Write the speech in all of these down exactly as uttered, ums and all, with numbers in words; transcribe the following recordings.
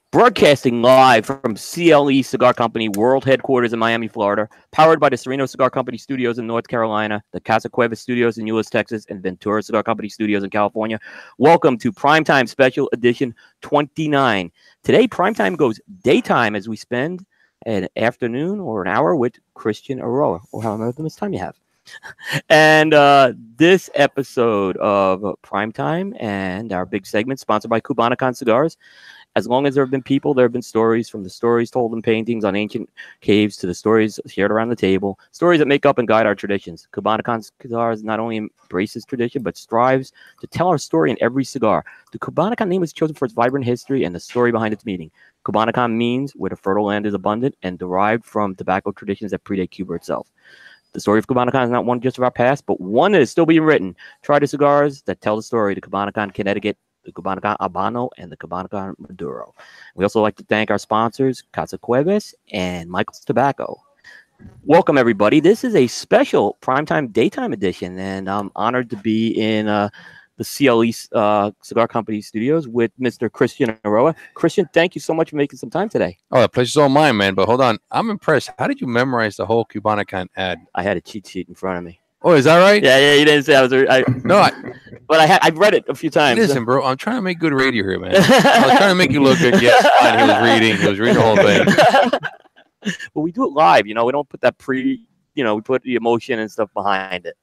Broadcasting live from C L E Cigar Company World Headquarters in Miami, Florida, powered by the Sereno Cigar Company Studios in North Carolina, the Casa Cuevas Studios in Euless, Texas, and Ventura Cigar Company Studios in California. Welcome to Primetime Special Edition twenty-nine. Today, Primetime goes daytime as we spend an afternoon or an hour with Christian Eiroa, or however much time you have. And uh, this episode of Primetime and our big segment, sponsored by Cubanacan Cigars. As long as there have been people, there have been stories, from the stories told in paintings on ancient caves to the stories shared around the table, stories that make up and guide our traditions. Cubanacan Cigars not only embraces tradition, but strives to tell our story in every cigar. The Cubanacan name was chosen for its vibrant history and the story behind its meaning. Cubanacan means where the fertile land is abundant and derived from tobacco traditions that predate Cuba itself. The story of Cubanacan is not one just of our past, but one that is still being written. Try the cigars that tell the story. The Cubanacan Connecticut, the Cubanacan Habano, and the Cubanacan Maduro. We also like to thank our sponsors, Casa Cuevas and Michael's Tobacco. Welcome, everybody. This is a special Primetime Daytime edition, and I'm honored to be in uh, the C L E uh, Cigar Company Studios with Mister Christian Eiroa. Christian, thank you so much for making some time today. Oh, the pleasure's all mine, man. But hold on. I'm impressed. How did you memorize the whole Cubanacan ad? I had a cheat sheet in front of me. Oh, is that right? Yeah, yeah, you didn't say I was. I, no, I, but I had. I've read it a few times. Listen, bro, I'm trying to make good radio here, man. I was trying to make you look good. Yes, fine. He was reading. He was reading the whole thing. Well, we do it live. You know, we don't put that pre. You know, we put the emotion and stuff behind it.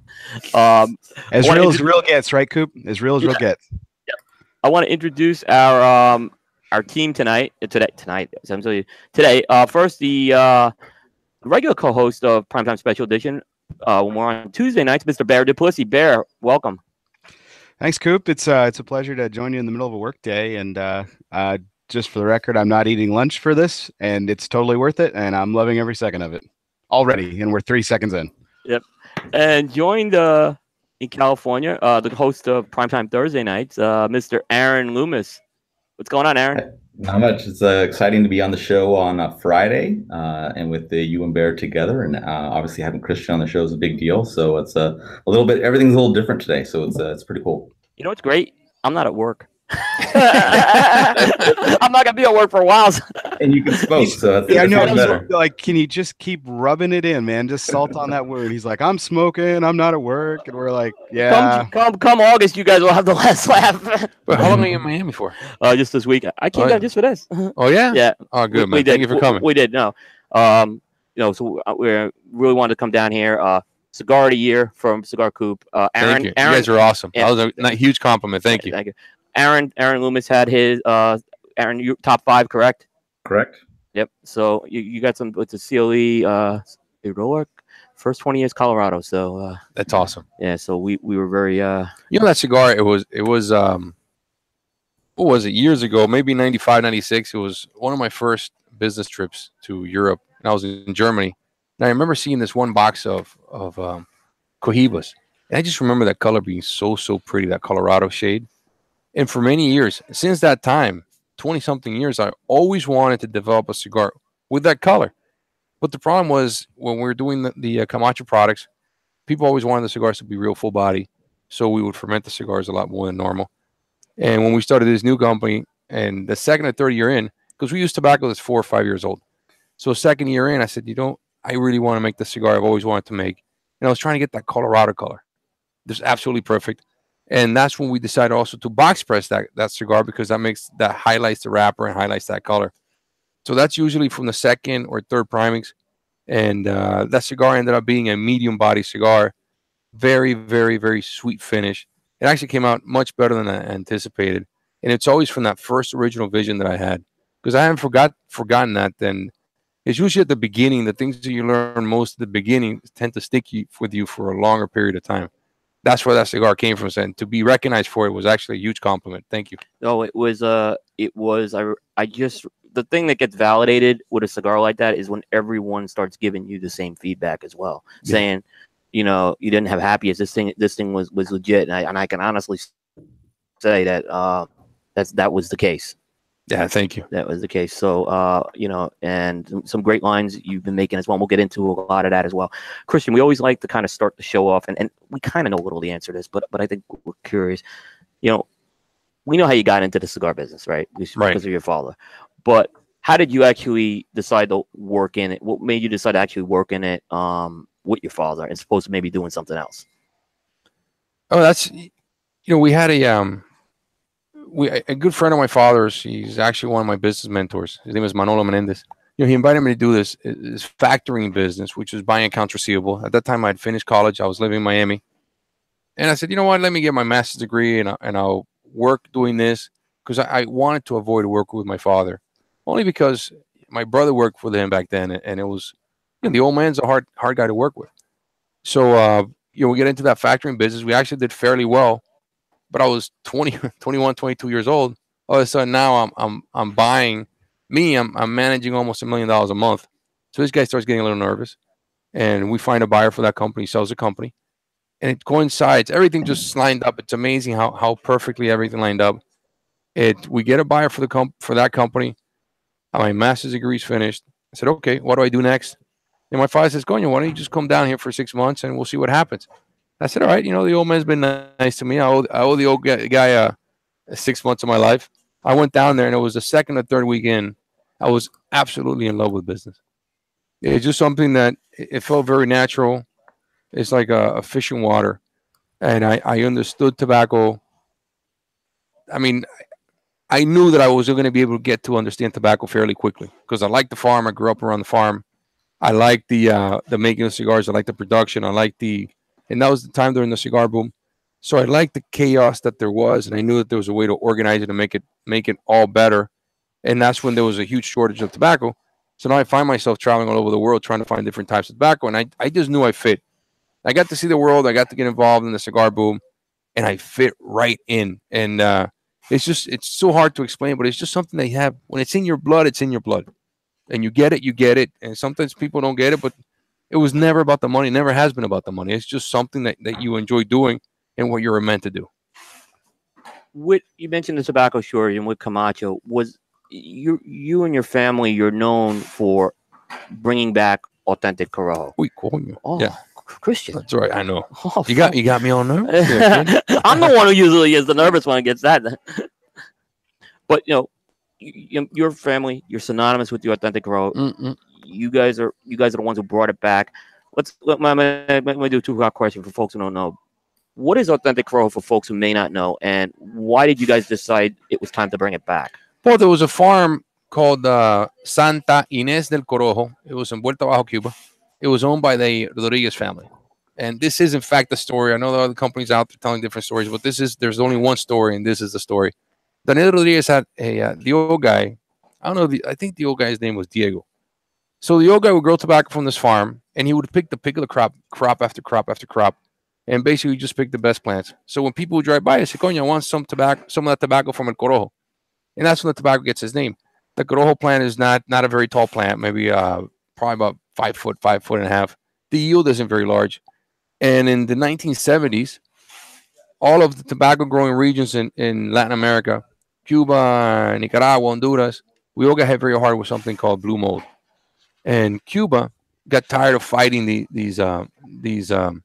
Um, as real as real gets, right, Coop? As real as yeah. real gets. Yeah. I want to introduce our um our team tonight. Today, tonight, essentially today. Uh, first the uh, regular co-host of Primetime Special Edition. Uh, when we're on Tuesday nights, Mister Bear Duplessis. Bear, welcome. Thanks, Coop. It's uh, it's a pleasure to join you in the middle of a work day. And uh, uh, just for the record, I'm not eating lunch for this, and it's totally worth it. And I'm loving every second of it already. And we're three seconds in. Yep. And joined uh, in California, uh, the host of Primetime Thursday nights, uh, Mister Aaron Loomis. What's going on, Aaron? Not much. It's uh, exciting to be on the show on uh, Friday uh, and with the you and Bear together. And uh, obviously having Christian on the show is a big deal. So it's uh, a little bit, everything's a little different today. So it's uh, it's pretty cool. You know what's great? I'm not at work. I'm not gonna be at work for a while. And you can smoke, so that's, yeah, I know. better. Like, can you just keep rubbing it in, man? Just salt on that wound. He's like, I'm smoking. I'm not at work, and we're like, yeah. Come, come, come August, you guys will have the last laugh. But how long are you in Miami for? Uh, just this week. I came oh, down just for this. Oh yeah. Yeah. Oh, good, we, man. We Thank did. you for coming. We, we did. No. Um, you know, so we really wanted to come down here. Uh, cigar of the year from Cigar Coop. Uh, Aaron, thank you. Aaron, you guys are awesome. Yeah. That was a, a huge compliment. Thank you. Thank you. Aaron, Aaron Loomis had his. Uh, Aaron, you top five, correct? Correct. Yep. So you, you got some with the C L E uh heroic first twenty years Colorado. So uh, that's awesome. Yeah. So we, we were very uh you know that cigar. It was it was um what was it years ago? Maybe ninety-five, ninety-six. It was one of my first business trips to Europe, and I was in Germany. And I remember seeing this one box of of um, Cohibas, and I just remember that color being so so pretty, that Colorado shade. And for many years, since that time, twenty something years, I always wanted to develop a cigar with that color. But the problem was when we were doing the, the uh, Camacho products, people always wanted the cigars to be real full body. So we would ferment the cigars a lot more than normal. And when we started this new company, and the second or third year in, because we used tobacco that's four or five years old. So second year in, I said, you know, I really want to make the cigar I've always wanted to make. And I was trying to get that Colorado color. It's absolutely perfect. And that's when we decided also to box press that, that cigar, because that makes that highlights the wrapper and highlights that color. So that's usually from the second or third primings. And uh, that cigar ended up being a medium body cigar. Very, very, very sweet finish. It actually came out much better than I anticipated. And it's always from that first original vision that I had. Because I haven't forgot forgotten that. Then it's usually at the beginning, the things that you learn most at the beginning tend to stick you, with you for a longer period of time. That's where that cigar came from. And to be recognized for it was actually a huge compliment. Thank you. No, it was uh it was I I just the thing that gets validated with a cigar like that is when everyone starts giving you the same feedback as well, yeah. saying, you know, you didn't have happiest. This thing this thing was was legit, and I and I can honestly say that uh that's that was the case. Yeah, thank you. That was the case. So, uh, you know, and some great lines you've been making as well. We'll get into a lot of that as well. Christian, we always like to kind of start the show off, and, and we kind of know a little the answer to this, but but I think we're curious. You know, we know how you got into the cigar business, right? Because Right. of your father. But how did you actually decide to work in it? What made you decide to actually work in it um, with your father as opposed to maybe doing something else? Oh, that's you know, we had a um, we a good friend of my father's. He's actually one of my business mentors. His name is Manolo Menendez. You know, he invited me to do this this factoring business, which was buying accounts receivable. At that time, I'd finished college. I was living in Miami, and I said, you know what? Let me get my master's degree, and I, and I'll work doing this because I, I wanted to avoid working with my father, only because my brother worked with him back then, and it was, you know, the old man's a hard hard guy to work with. So, uh, you know, we get into that factoring business. We actually did fairly well, but I was twenty, twenty-one, twenty-two years old. All of a sudden, now I'm I'm I'm buying. Me, I'm I'm managing almost a million dollars a month. So this guy starts getting a little nervous, and we find a buyer for that company. He sells the company, and it coincides. Everything just lined up. It's amazing how how perfectly everything lined up. It we get a buyer for the comp for that company. My master's degree is finished. I said, okay, what do I do next? And my father says, Coño, why don't you just come down here for six months and we'll see what happens? I said, all right, you know, the old man's been nice to me. I owe, I owe the old guy uh, six months of my life. I went down there, and it was the second or third week in. I was absolutely in love with business. It's just something that it felt very natural. It's like a, a fish in water. And I, I understood tobacco. I mean, I knew that I was going to be able to get to understand tobacco fairly quickly because I liked the farm. I grew up around the farm. I liked the uh, the making of cigars. I liked the production. I liked the, and that was the time during the cigar boom. So I liked the chaos that there was, and I knew that there was a way to organize it and make it make it all better. And that's when there was a huge shortage of tobacco. So now I find myself traveling all over the world trying to find different types of tobacco, and I I just knew I fit. I got to see the world. I got to get involved in the cigar boom, and I fit right in. And uh, it's just it's so hard to explain, but it's just something they have when it's in your blood. It's in your blood, and you get it. You get it. And sometimes people don't get it, but it was never about the money. It never has been about the money. It's just something that, that you enjoy doing and what you're meant to do. With you mentioned the tobacco shortage, and with Camacho, was you you and your family, you're known for bringing back authentic Corojo. Uy, coño. Oh, Yeah, Christian. that's right. I know. Oh, You got you got me on nervous. there, kid. I'm the one who usually is the nervous one gets that. But you know, you, your family, you're synonymous with the authentic Corojo. Mm-mm. You guys are you guys are the ones who brought it back. Let's let me, let me do a two-part question for folks who don't know. What is authentic Corojo for folks who may not know, and why did you guys decide it was time to bring it back? Well, there was a farm called uh, Santa Inés del Corojo. It was in Puerto Bajo, Cuba. It was owned by the Rodriguez family. And this is, in fact, the story. I know there are other companies out there telling different stories, but this is, there's only one story, and this is the story. Daniel Rodriguez had a, uh, the old guy, I don't know, the, I think the old guy's name was Diego. So the old guy would grow tobacco from this farm, and he would pick the pick of the crop, crop after crop after crop, and basically just pick the best plants. So when people would drive by, they say, Coño, I want some tobacco, some of that tobacco from El Corojo. And that's when the tobacco gets its name. The Corojo plant is not not a very tall plant, maybe uh, probably about five foot, five foot and a half. The yield isn't very large. And in the nineteen seventies, all of the tobacco growing regions in, in Latin America, Cuba, Nicaragua, Honduras, we all got hit very hard with something called blue mold. And Cuba got tired of fighting the, these, uh, these um,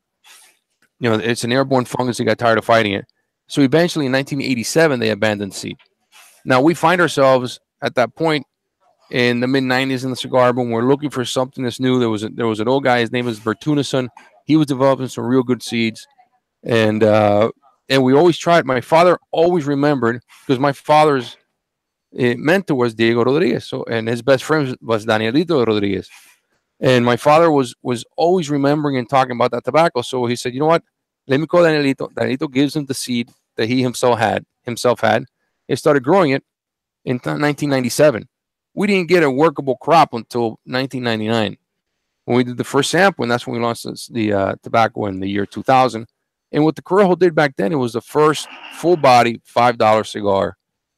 you know, it's an airborne fungus. They got tired of fighting it. So eventually in nineteen eighty-seven, they abandoned seed. Now we find ourselves at that point in the mid nineties in the cigar boom. We're looking for something that's new. There was a, there was an old guy. His name was Bertunason. He was developing some real good seeds, and uh, and we always tried. My father always remembered because my father's uh, mentor was Diego Rodriguez, so and his best friend was Danielito Rodriguez, and my father was was always remembering and talking about that tobacco. So he said, you know what? Let me call Danielito. Danielito gives him the seed that he himself had himself had. He started growing it in nineteen ninety-seven. We didn't get a workable crop until nineteen ninety-nine. When we did the first sample, and that's when we launched this, the uh, tobacco in the year two thousand. And what the Corojo did back then, it was the first full-body five dollar cigar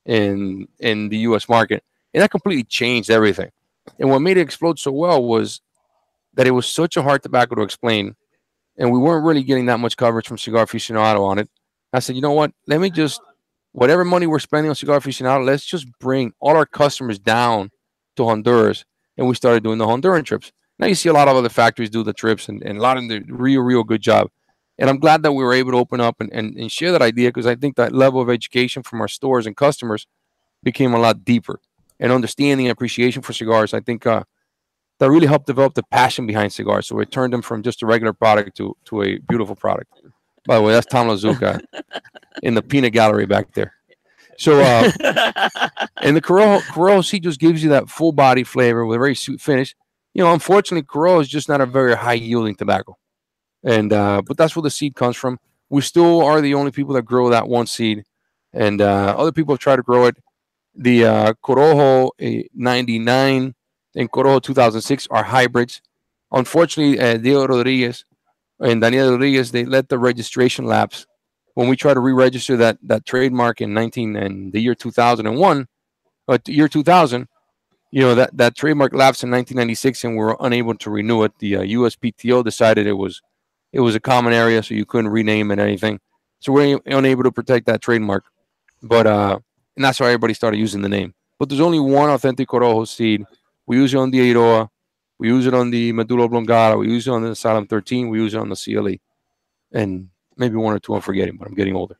in in the U S market. And that completely changed everything. And what made it explode so well was that it was such a hard tobacco to explain, and we weren't really getting that much coverage from Cigar Aficionado on it. I said, you know what? Let me just, whatever money we're spending on Cigar Aficionado, let's just bring all our customers down to Honduras. And we started doing the Honduran trips. Now you see a lot of other factories do the trips, and, and a lot of them do a real, real good job. And I'm glad that we were able to open up and, and, and share that idea, because I think that level of education from our stores and customers became a lot deeper, and understanding and appreciation for cigars. I think uh, that really helped develop the passion behind cigars. So it turned them from just a regular product to, to a beautiful product. By the way, that's Tom Lazuka in the peanut gallery back there. So, uh, and the Corojo, Corojo seed just gives you that full body flavor with a very sweet finish. You know, unfortunately, Corojo is just not a very high yielding tobacco. And, uh, but that's where the seed comes from. We still are the only people that grow that one seed. And uh, other people have tried to grow it. The uh, Corojo ninety-nine and Corojo two thousand six are hybrids. Unfortunately, uh, Diego Rodriguez and Daniel Rodriguez, they let the registration lapse. When we tried to re-register that that trademark in nineteen and the year two thousand one, uh, year two thousand, you know, that, that trademark lapsed in nineteen ninety-six, and we were unable to renew it. The uh, U S P T O decided it was it was a common area, so you couldn't rename it anything. So we're unable to protect that trademark. But uh, and that's why everybody started using the name. But there's only one authentic Corojo seed. We use it on the Eiroa. We use it on the Medulla Oblongata. We use it on the Asylum thirteen. We use it on the C L E. And maybe one or two I'm forgetting, but I'm getting older.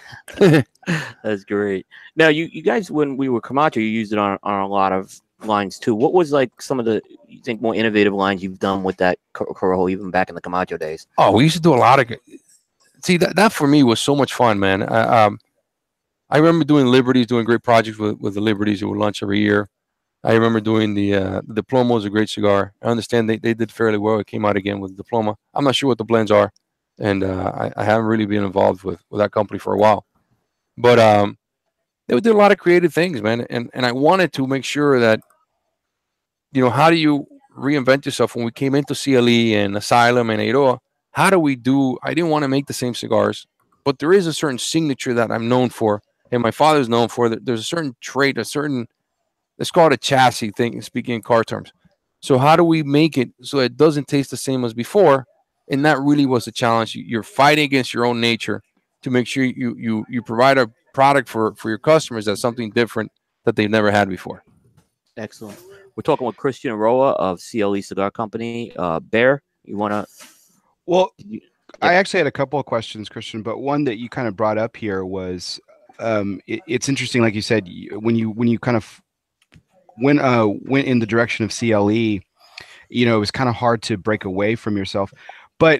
That's great. Now, you, you guys, when we were Camacho, you used it on, on a lot of lines too. What was like some of the, you think, more innovative lines you've done with that Corojo, even back in the Camacho days? Oh, we used to do a lot of. See, that, that for me was so much fun, man. I, um, I remember doing Liberties, doing great projects with, with the Liberties. It would launch every year. I remember doing the, uh, the Diploma was a great cigar. I understand they, they did fairly well. It came out again with Diploma. I'm not sure what the blends are, and uh, I, I haven't really been involved with, with that company for a while. But um, they did a lot of creative things, man. And, and I wanted to make sure that, you know, how do you reinvent yourself? When we came into C L E and Asylum and Eiroa, how do we do, I didn't want to make the same cigars, but there is a certain signature that I'm known for, and my father's known for. That there's a certain trait, a certain, let's call it a chassis thing, speaking in car terms. So how do we make it so it doesn't taste the same as before? And that really was the challenge. You're fighting against your own nature to make sure you you you provide a product for, for your customers that's something different that they've never had before. Excellent. We're talking with Christian Roa of C L E Cigar Company. Uh, Bear, you want to? Well, you, I actually had a couple of questions, Christian, but one that you kind of brought up here was um, it, it's interesting, like you said, when you when you kind of went uh, went in the direction of C L E, you know, it was kind of hard to break away from yourself. But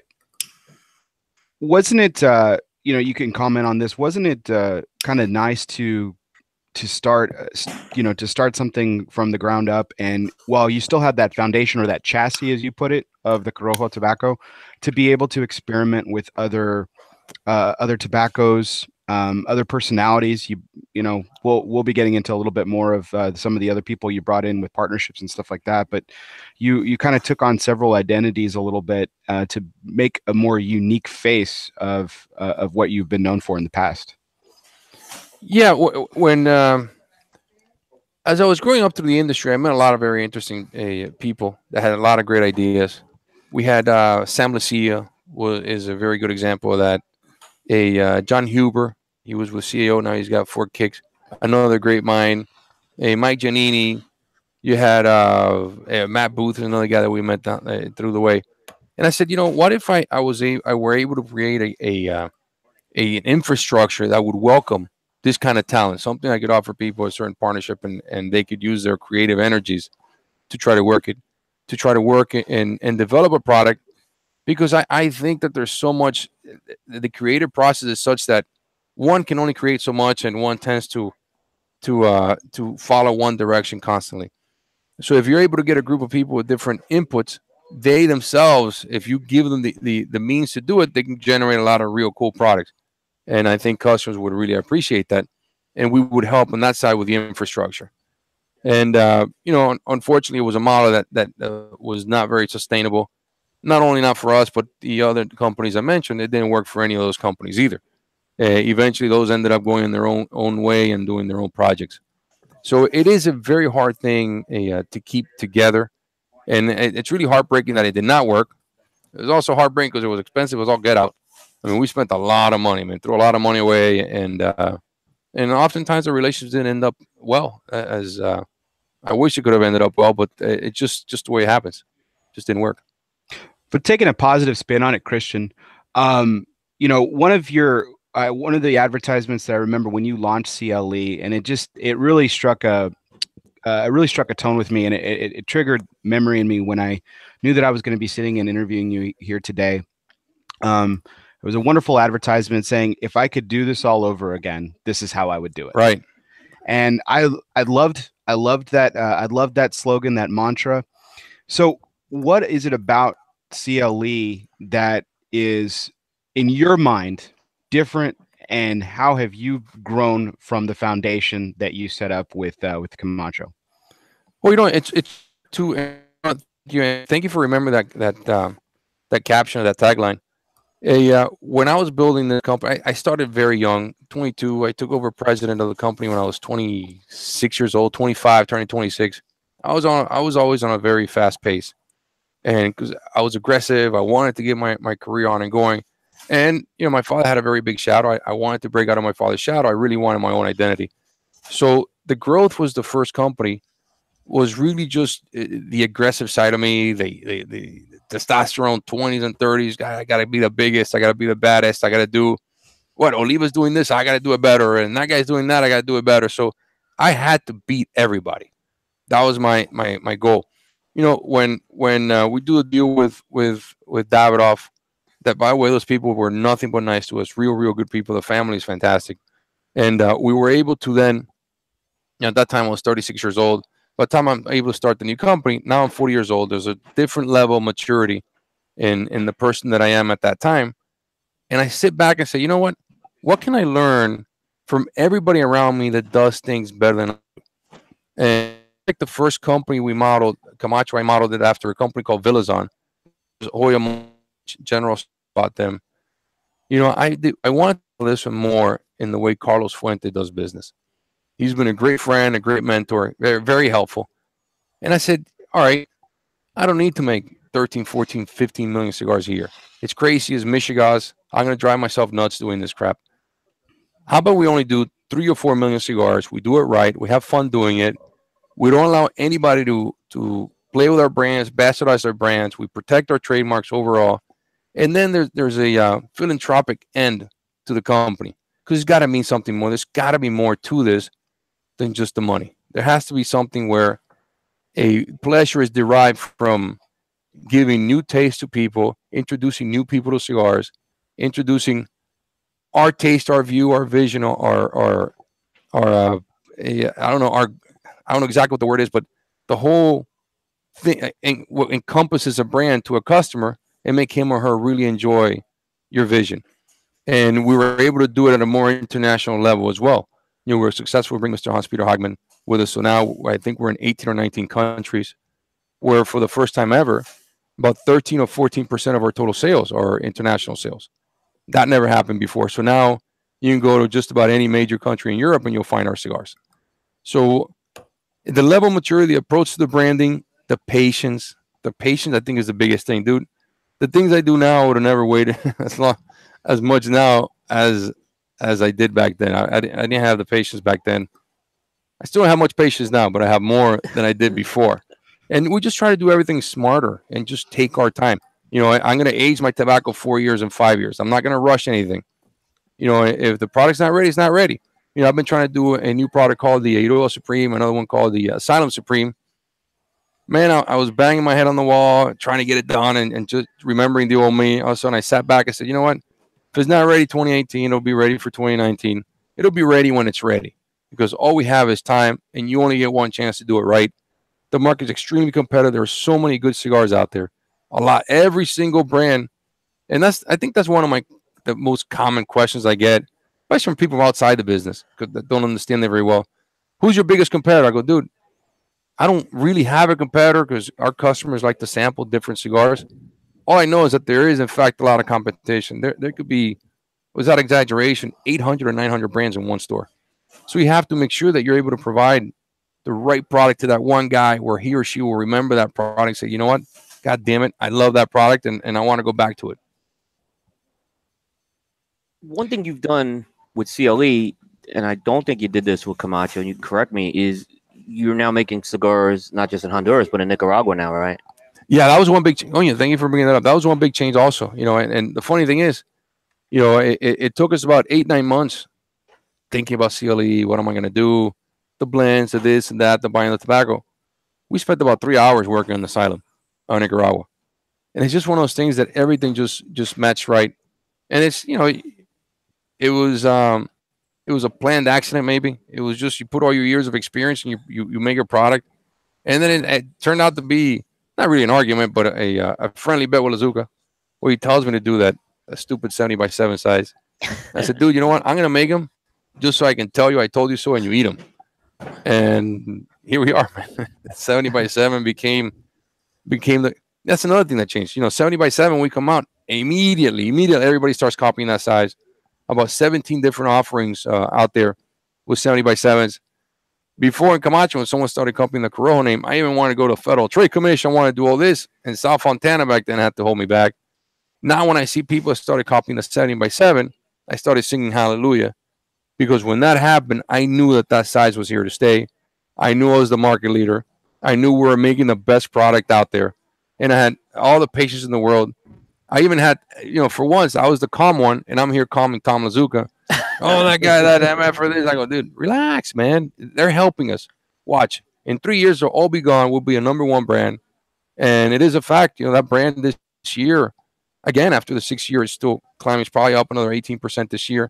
wasn't it, uh, you know, you can comment on this, wasn't it uh, kind of nice to to start, uh, you know, to start something from the ground up, and while you still had that foundation or that chassis, as you put it, of the Corojo tobacco, to be able to experiment with other uh, other tobaccos, um, other personalities. You you know, we'll we'll be getting into a little bit more of uh, some of the other people you brought in with partnerships and stuff like that. But you you kind of took on several identities a little bit uh, to make a more unique face of uh, of what you've been known for in the past. Yeah, w- when um, as I was growing up through the industry, I met a lot of very interesting uh, people that had a lot of great ideas. We had uh, Sam Lucia was is a very good example of that. A uh, John Huber, he was with C A O, now he's got Four Kicks. Another great mind. A Mike Giannini. You had uh, uh, Matt Booth, another guy that we met down, uh, through the way. And I said, you know, what if I I was a I were able to create a a, uh, a an infrastructure that would welcome this kind of talent, something I could offer people a certain partnership, and, and they could use their creative energies to try to work it, to try to work it and, and develop a product. Because I, I think that there's so much, the creative process is such that one can only create so much, and one tends to to uh, to follow one direction constantly. So if you're able to get a group of people with different inputs, they themselves, if you give them the, the, the means to do it, they can generate a lot of real cool products. And I think customers would really appreciate that. And we would help on that side with the infrastructure. And, uh, you know, unfortunately, it was a model that, that uh, was not very sustainable. Not only not for us, but the other companies I mentioned, it didn't work for any of those companies either. Uh, eventually, those ended up going in their own own way and doing their own projects. So it is a very hard thing uh, to keep together. And it, it's really heartbreaking that it did not work. It was also heartbreaking because it was expensive. It was all get out. I mean, we spent a lot of money, man, threw a lot of money away, and uh, and oftentimes the relationships didn't end up well. As uh, I wish it could have ended up well, but it just just the way it happens, just didn't work. But taking a positive spin on it, Christian, Um, you know, one of your uh, one of the advertisements that I remember when you launched C L E, and it just it really struck a uh, it really struck a tone with me, and it, it, it triggered memory in me when I knew that I was going to be sitting and interviewing you here today. Um, it was a wonderful advertisement saying, if I could do this all over again, this is how I would do it. Right. And I I loved I loved that uh, I loved that slogan, that mantra. So what is it about C L E that is, in your mind, different, and how have you grown from the foundation that you set up with uh, with Camacho? Well, you know, it's it's to uh, you. Thank you for remembering that that um, that caption, that tagline. A, uh, when I was building the company, I, I started very young, twenty-two. I took over president of the company when I was twenty-six years old, twenty-five, turning twenty-six. I was on. I was always on a very fast pace, and because I was aggressive, I wanted to get my, my career on and going. And you know, my father had a very big shadow. I, I wanted to break out of my father's shadow. I really wanted my own identity. So the growth was the first company. Was really just uh, the aggressive side of me, the the, the testosterone twenties and thirties. I got to be the biggest. I got to be the baddest. I got to do what Oliva's doing this. I got to do it better. And that guy's doing that. I got to do it better. So I had to beat everybody. That was my my my goal. You know, when when uh, we do a deal with with with Davidoff, that by the way, those people were nothing but nice to us. Real, real good people. The family is fantastic, and uh, we were able to then. You know, at that time I was thirty-six years old. By the time I'm able to start the new company, now I'm forty years old. There's a different level of maturity in, in the person that I am at that time. And I sit back and say, you know what? What can I learn from everybody around me that does things better than I do? And like the first company we modeled, Camacho, I modeled it after a company called Villazon. Hoya General bought them. You know, I did, I wanted to listen more in the way Carlos Fuente does business. He's been a great friend, a great mentor, very, very helpful. And I said, all right, I don't need to make thirteen, fourteen, fifteen million cigars a year. It's crazy as Michigas. I'm going to drive myself nuts doing this crap. How about we only do three or four million cigars? We do it right. We have fun doing it. We don't allow anybody to, to play with our brands, bastardize our brands. We protect our trademarks overall. And then there's, there's a uh, philanthropic end to the company because it's got to mean something more. There's got to be more to this than just the money. There has to be something where a pleasure is derived from giving new taste to people, introducing new people to cigars, introducing our taste, our view, our vision, our our our uh, I don't know our I don't know exactly what the word is, but the whole thing en- what encompasses a brand to a customer and make him or her really enjoy your vision. And we were able to do it at a more international level as well. You know, we were successful to bring Mister Hans Peter Hagman with us. So now I think we're in eighteen or nineteen countries where for the first time ever, about thirteen or fourteen percent of our total sales are international sales. That never happened before. So now you can go to just about any major country in Europe and you'll find our cigars. So the level of maturity, the approach to the branding, the patience, the patience I think is the biggest thing, dude. The things I do now would have never waited as long, as much now as as I did back then. I, I, I didn't have the patience back then. I still don't have much patience now, but I have more than I did before. And we just try to do everything smarter and just take our time. You know, I, I'm going to age my tobacco four years and five years. I'm not going to rush anything. You know, if the product's not ready, it's not ready. You know, I've been trying to do a new product called the Iroha Supreme, another one called the Asylum Supreme. Man, I, I was banging my head on the wall, trying to get it done and, and just remembering the old me. All of a sudden, I sat back and said, you know what? If it's not ready twenty eighteen, it'll be ready for twenty nineteen. It'll be ready when it's ready because all we have is time and you only get one chance to do it right. The market's extremely competitive. There are so many good cigars out there. A lot, every single brand. And that's, I think that's one of my, the most common questions I get, especially from people outside the business that don't understand it very well. Who's your biggest competitor? I go, dude, I don't really have a competitor because our customers like to sample different cigars. All I know is that there is, in fact, a lot of competition. There, there could be, without exaggeration, eight hundred or nine hundred brands in one store. So you have to make sure that you're able to provide the right product to that one guy where he or she will remember that product and say, you know what? God damn it, I love that product and, and I want to go back to it. One thing you've done with C L E, and I don't think you did this with Camacho, and you correct me, is you're now making cigars not just in Honduras, but in Nicaragua now, right? Yeah, that was one big change. Oh, yeah, thank you for bringing that up. That was one big change also. You know, and, and the funny thing is, you know, it, it, it took us about eight, nine months thinking about C L E. What am I going to do? The blends, the this and that, the buying the tobacco. We spent about three hours working on the asylum on Nicaragua. And it's just one of those things that everything just just matched right. And it's, you know, it, it was um it was a planned accident maybe. It was just you put all your years of experience and you you, you make a product. And then it, it turned out to be not really an argument, but a a, a friendly bet with Lazuka, where he tells me to do that a stupid seventy by seven size. I said, dude, you know what? I'm gonna make them just so I can tell you I told you so, and you eat them. And here we are, man. seventy by seven became became the. That's another thing that changed. You know, seventy by seven, we come out immediately. Immediately, everybody starts copying that size. About seventeen different offerings uh, out there with seventy by sevens. Before in Camacho, when someone started copying the Corojo name, I even wanted to go to Federal Trade Commission. I wanted to do all this. And Sal Fontana back then had to hold me back. Now, when I see people started copying the seventy by seven, I started singing hallelujah. Because when that happened, I knew that that size was here to stay. I knew I was the market leader. I knew we were making the best product out there. And I had all the patience in the world. I even had, you know, for once, I was the calm one, and I'm here calming Tom Lazuka. Oh, that guy, that M F for this. I go, dude, relax, man. They're helping us. Watch. In three years, they'll all be gone. We'll be a number one brand. And it is a fact, you know, that brand this year, again, after the sixth year, is still climbing. It's probably up another eighteen percent this year.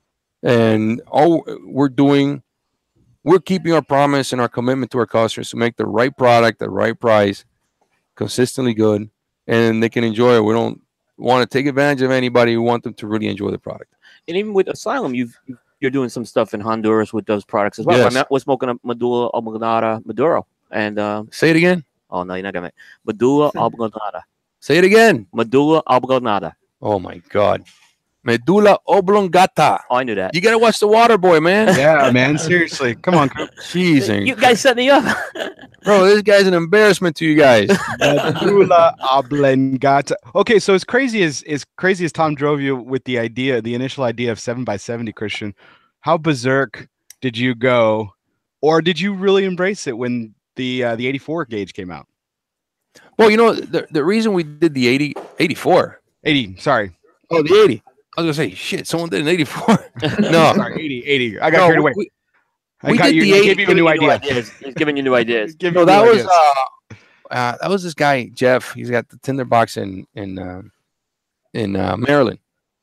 And all we're doing, we're keeping our promise and our commitment to our customers to make the right product, the right price, consistently good, and they can enjoy it. We don't want to take advantage of anybody. We want them to really enjoy the product. And even with Asylum, you've you're doing some stuff in Honduras with those products as well. Yes. I we're smoking a Medulla Oblongata Maduro, and uh, Say it again. oh no, you're not gonna Medulla Oblongata. Say it again. Medulla Oblongata. Oh my God. Medulla Oblongata. Oh, I knew that. You got to watch The Water Boy, man. Yeah, man. Seriously. Come on. Jeez. You guys set me up. Bro, this guy's an embarrassment to you guys. Medulla Oblongata. Okay, so as crazy as as crazy as Tom drove you with the idea, the initial idea of seven by seventy, Christian, how berserk did you go, or did you really embrace it when the uh, the eighty-four gauge came out? Well, you know, the, the reason we did the eighty, eighty-four. eighty, sorry. Oh, the eighty. I was going to say, shit, someone did an eighty-four. No. Sorry, eighty, eighty. I got No, carried away. we- I we got did you, the I eighty, gave you a new idea. Ideas. He's giving you new ideas. Give No, you that new was ideas. uh, uh, that was this guy Jeff. He's got the tinderbox in in uh, in uh, Maryland,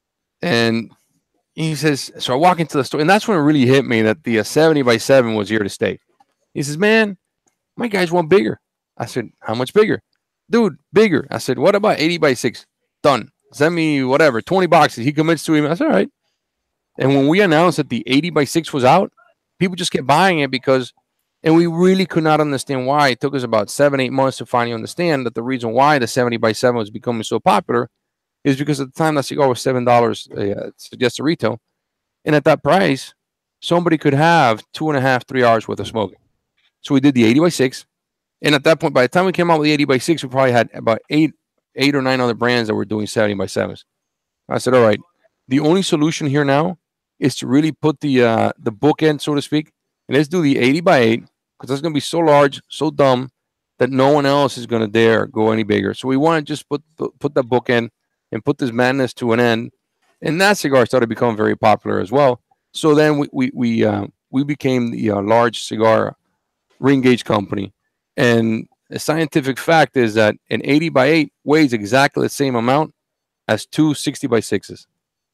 and he says. So I walk into the store, and that's when it really hit me that the uh, seventy by seven was here to stay. He says, "Man, my guys want bigger." I said, "How much bigger, dude? Bigger." I said, "What about eighty by six? Done. Send me whatever, twenty boxes." He commits to him. I said, "All right." And when we announced that the eighty by six was out, people just kept buying it because, and we really could not understand why. It took us about seven, eight months to finally understand that the reason why the seventy by seven was becoming so popular is because at the time that cigar was seven dollars uh, suggested retail. And at that price, somebody could have two and a half, three hours worth of smoking. So we did the eighty by six. And at that point, by the time we came out with the eighty by six, we probably had about eight, eight or nine other brands that were doing seventy by sevens. I said, all right, the only solution here now is to really put the uh, the bookend, so to speak, and let's do the eighty by eight because that's going to be so large, so dumb that no one else is going to dare go any bigger. So we want to just put put, put that bookend and put this madness to an end. And that cigar started becoming very popular as well. So then we we we, uh, we became the uh, large cigar ring gauge company. And the scientific fact is that an eighty by eight weighs exactly the same amount as two sixty by sixes.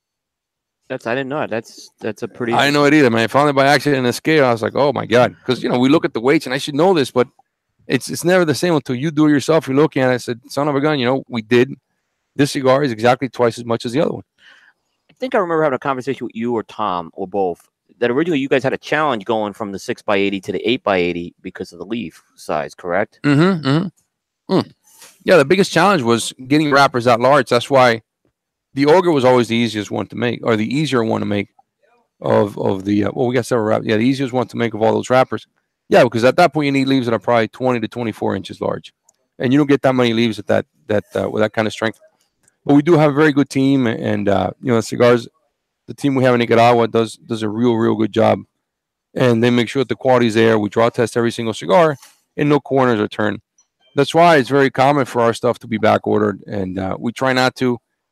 That's I didn't know. That's that's a pretty. I didn't know it either, man. I found it by accident in a scale. I was like, oh my God. Because, you know, we look at the weights and I should know this, but it's it's never the same until you do it yourself. You're looking at it. I said, son of a gun, you know, we did. This cigar is exactly twice as much as the other one. I think I remember having a conversation with you or Tom or both. That originally you guys had a challenge going from the six by eighty to the eight by eighty because of the leaf size, correct? Mm-hmm. mm-hmm. Mm. Yeah, the biggest challenge was getting wrappers that large. That's why the Ogre was always the easiest one to make, or the easier one to make of of the. Uh, well, we got several wrappers. Yeah, the easiest one to make of all those wrappers. Yeah, because at that point you need leaves that are probably twenty to twenty-four inches large, and you don't get that many leaves at that that uh, with that kind of strength. But we do have a very good team, and uh, you know, the cigars. The team we have in Nicaragua does does a real real good job, and they make sure that the quality is there. We draw test every single cigar, and no corners are turned. That's why it's very common for our stuff to be back ordered, and uh, we try not to.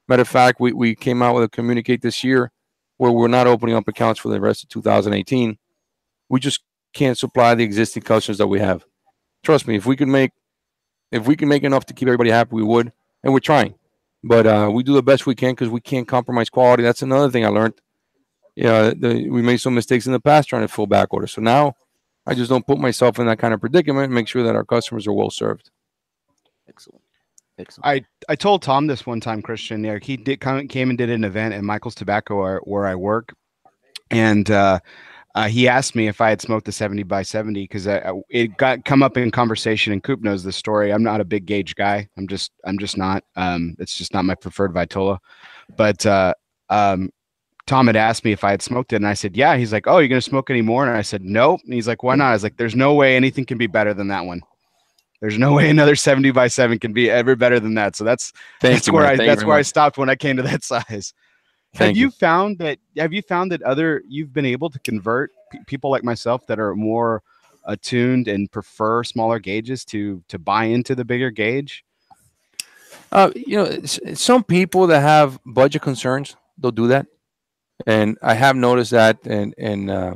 Matter of fact, we, we came out with a communicate this year where we're not opening up accounts for the rest of two thousand eighteen. We just can't supply the existing customers that we have. Trust me, if we could make if we can make enough to keep everybody happy, we would, and we're trying. But uh, we do the best we can because we can't compromise quality. That's another thing I learned. Yeah, the, we made some mistakes in the past trying to fill back orders. So now I just don't put myself in that kind of predicament and make sure that our customers are well served. Excellent. Excellent. I, I told Tom this one time, Christian. Yeah, he did come came and did an event at Michael's Tobacco where, where I work, and uh, uh, he asked me if I had smoked the seventy by seventy because it got come up in conversation. And Coop knows the story. I'm not a big gauge guy. I'm just I'm just not. Um, it's just not my preferred Vitola. But uh, um, Tom had asked me if I had smoked it, and I said, yeah. He's like, oh, you're going to smoke any more? And I said, nope. And he's like, why not? I was like, there's no way anything can be better than that one. There's no way another seventy by seven can be ever better than that. So that's Thank that's you, where man. I Thank you that's very where I much. stopped when I came to that size. Thank have you, you. found that have you found that other you've been able to convert p- people like myself that are more attuned and prefer smaller gauges to to buy into the bigger gauge? Uh, you know, s- some people that have budget concerns, they'll do that, and I have noticed that. And and uh,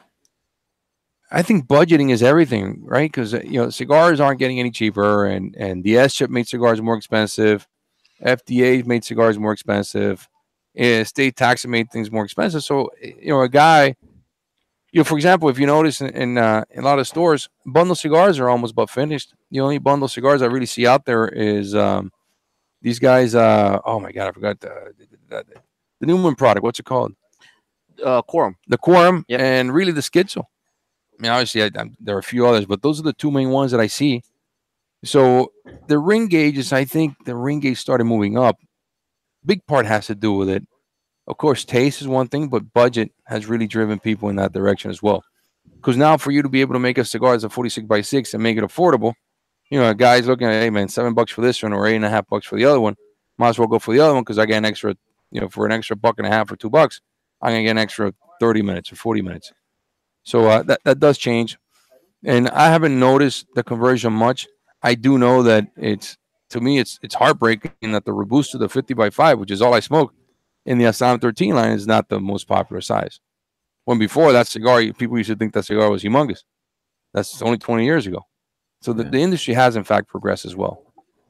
I think budgeting is everything, right? Because you know, cigars aren't getting any cheaper, and and the S chip made cigars more expensive. F D A made cigars more expensive. eh, State tax made things more expensive. So eh, you know, a guy, you know, for example, if you notice in in, uh, in a lot of stores, bundle cigars are almost about finished. The only bundle cigars I really see out there is um, these guys. Uh, oh my god, I forgot the, the, the, the Newman product. What's it called? Uh, quorum. The Quorum, Yep. and really the Schizo. I mean, obviously, I, I, there are a few others, but those are the two main ones that I see. So the ring gauges, I think the ring gauge started moving up. Big part has to do with it. Of course, taste is one thing, but budget has really driven people in that direction as well. Because now, for you to be able to make a cigar as a forty-six by six and make it affordable, you know, a guy's looking at, hey man, seven bucks for this one or eight and a half bucks for the other one. Might as well go for the other one because I get an extra, you know, for an extra buck and a half or two bucks, I'm gonna get an extra thirty minutes or forty minutes. So uh, that that does change, and I haven't noticed the conversion much. I do know that it's to me it's it's heartbreaking that the Robusto, the fifty by five, which is all I smoke in the Asylum thirteen line, is not the most popular size. When before that cigar, people used to think that cigar was humongous. That's only twenty years ago. So the, Yeah. the industry has in fact progressed as well.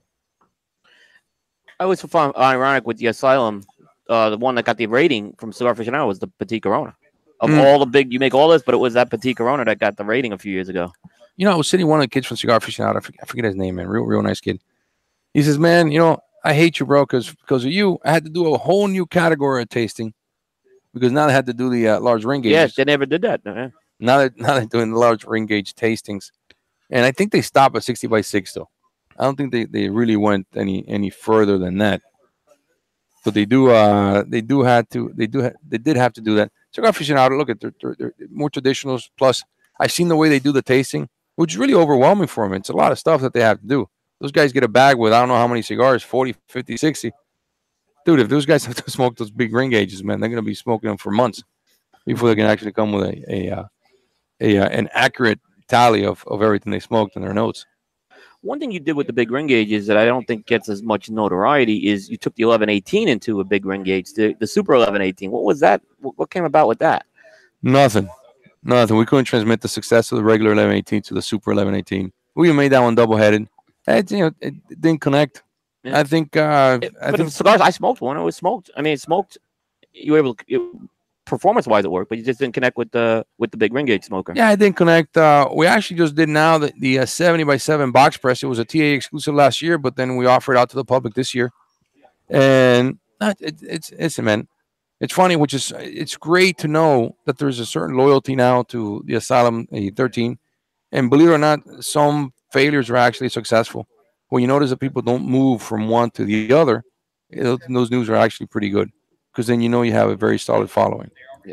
I always find ironic with the Asylum, uh, the one that got the rating from Cigar Aficionado was the Petit Corona. Of Mm. all the big, you make all this, but it was that Petit Corona that got the rating a few years ago. You know, I was sitting with one of the kids from Cigar Aficionado. I forget, I forget his name, man. Real, real nice kid. He says, "Man, you know, I hate you, bro, because because of you, I had to do a whole new category of tasting because now they had to do the uh, large ring Yeah, gauges. they never did that. Uh, Now that now they're doing the large ring gauge tastings, and I think they stop at sixty by six though. I don't think they, they really went any any further than that. But they do uh they do had to they do ha- they did have to do that. Cigar Aficionado, look at they're, they're, they're more traditionals. Plus, I've seen the way they do the tasting, which is really overwhelming for them. It's a lot of stuff that they have to do. Those guys get a bag with I don't know how many cigars, forty, fifty, sixty. Dude, if those guys have to smoke those big ring gauges, man, they're gonna be smoking them for months before they can actually come with a a, uh, a uh, an accurate tally of, of everything they smoked in their notes. One thing you did with the big ring gauges that I don't think gets as much notoriety is you took the eleven eighteen into a big ring gauge, the, the Super eleven eighteen. What was that? What, what came about with that? Nothing. Nothing. We couldn't transmit the success of the regular eleven eighteen to the Super eleven eighteen. We even made that one double headed. It, you know, it, it didn't connect. Yeah. I think. Uh, It, I but think the cigars, I smoked one. It was smoked. I mean, it smoked. You were able to, performance wise, it worked, but you just didn't connect with the with the big ring gauge smoker. yeah, I didn't connect. Uh, we actually just did now the, the uh, seventy by seven box press. It was a T A exclusive last year, but then we offered it out to the public this year. And uh, it, it's it's man, it's funny, which is it's great to know that there's a certain loyalty now to the Asylum uh, thirteen. And believe it or not, some failures are actually successful. When you notice that people don't move from one to the other, it, those news are actually pretty good because then you know you have a very solid following.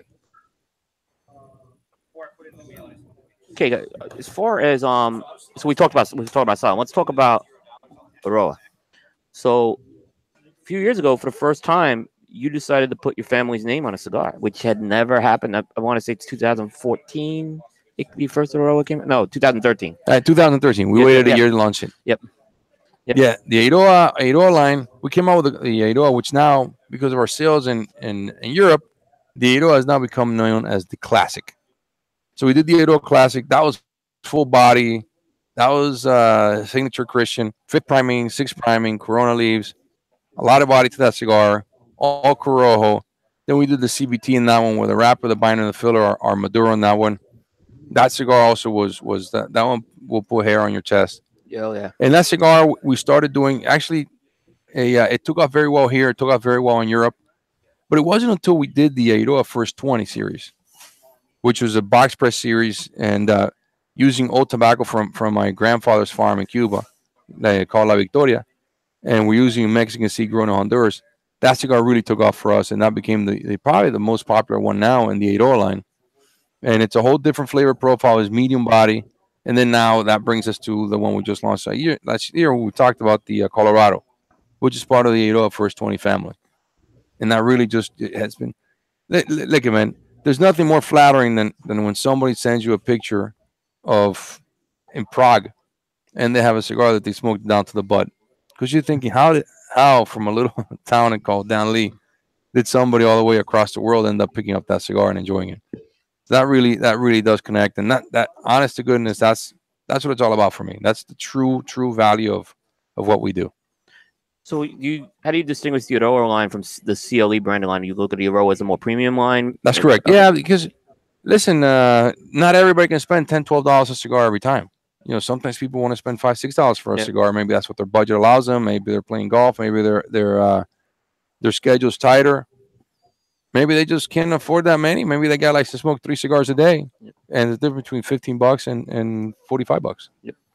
Okay, uh, as far as um, so we talked about we talked about silent. Let's talk about Aroa. So a few years ago, for the first time, you decided to put your family's name on a cigar, which had never happened. I, I want to say it's two thousand fourteen. It, the first Aroa came. No, two thousand thirteen. Uh, twenty thirteen, we Yeah, waited yeah. a year to launch it. Yep. Yep. Yeah, the Eidoa Eidoa line. We came out with the, the Eidoa, which now, because of our sales in, in, in Europe, the Eidoa has now become known as the Classic. So we did the Eidoa Classic. That was full body. That was uh, signature Christian, fifth priming, sixth priming, Corona leaves, a lot of body to that cigar, all, all Corojo. Then we did the C B T in that one with the wrapper, the binder, and the filler, our, our Maduro in that one. That cigar also was was that that one will put hair on your chest. Oh yeah. And that cigar we started doing actually, a, uh, it took off very well here. It took off very well in Europe, but it wasn't until we did the Eidoa First twenty series, which was a box press series, and uh, using old tobacco from from my grandfather's farm in Cuba, they called La Victoria, and we're using Mexican seed grown in Honduras. That cigar really took off for us, and that became the, the probably the most popular one now in the Eidoa line. And it's a whole different flavor profile. It's medium body, and then now that brings us to the one we just launched a year last year. We talked about the uh, Colorado, which is part of the Eidoa First twenty family, and that really just it has been. Look, man, there's nothing more flattering than than when somebody sends you a picture of in Prague, and they have a cigar that they smoked down to the butt, because you're thinking, how did how from a little town called Danlí did somebody all the way across the world end up picking up that cigar and enjoying it? So that really that really does connect, and that that honest to goodness, that's that's what it's all about for me. That's the true true value of of what we do. So you, how do you distinguish the Eidoa line from s- the C L E branded line? You look at the Eidoa as a more premium line. That's correct. Yeah, because listen, uh, not everybody can spend ten, twelve dollars a cigar every time. You know, sometimes people want to spend five, six dollars for a Yeah. cigar. Maybe that's what their budget allows them. Maybe they're playing golf. Maybe their their uh, their schedule's tighter. Maybe they just can't afford that many. Maybe the guy likes to smoke three cigars a day, Yep. and the difference between fifteen bucks and, and forty five bucks.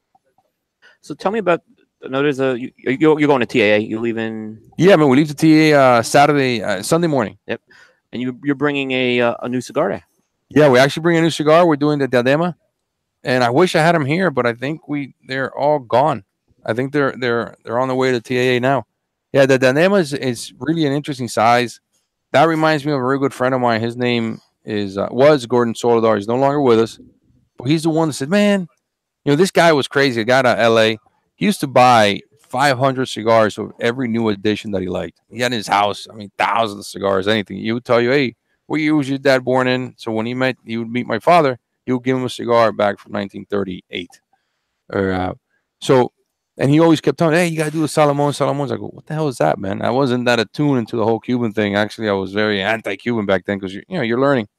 So tell me about. I know there's a you, you're, you're going to T A A. You're leaving, Yeah, I mean, we leave the T A uh, Saturday, uh, Sunday morning. and you you're bringing a uh, a new cigar there. Yeah, we actually bring a new cigar. We're doing the Diadema, and I wish I had them here, but I think we they're all gone. I think they're they're they're on the way to T A A now. Yeah, the Diadema is, is really an interesting size. That reminds me of a very good friend of mine. His name is uh, was Gordon Soledar. He's no longer with us, but he's the one that said, "Man, you know, this guy was crazy. A guy out of L A. He used to buy five hundred cigars of every new edition that he liked. He had in his house, I mean, thousands of cigars, anything. He would tell you, hey, what year was your dad born in? So when he met, he would meet my father, he would give him a cigar back from nineteen thirty-eight. Or, uh, so, and he always kept telling me, hey, you got to do the Salomon, Salomon. I go, what the hell is that, man? I wasn't that attuned into the whole Cuban thing. Actually, I was very anti-Cuban back then because, you know, you're learning.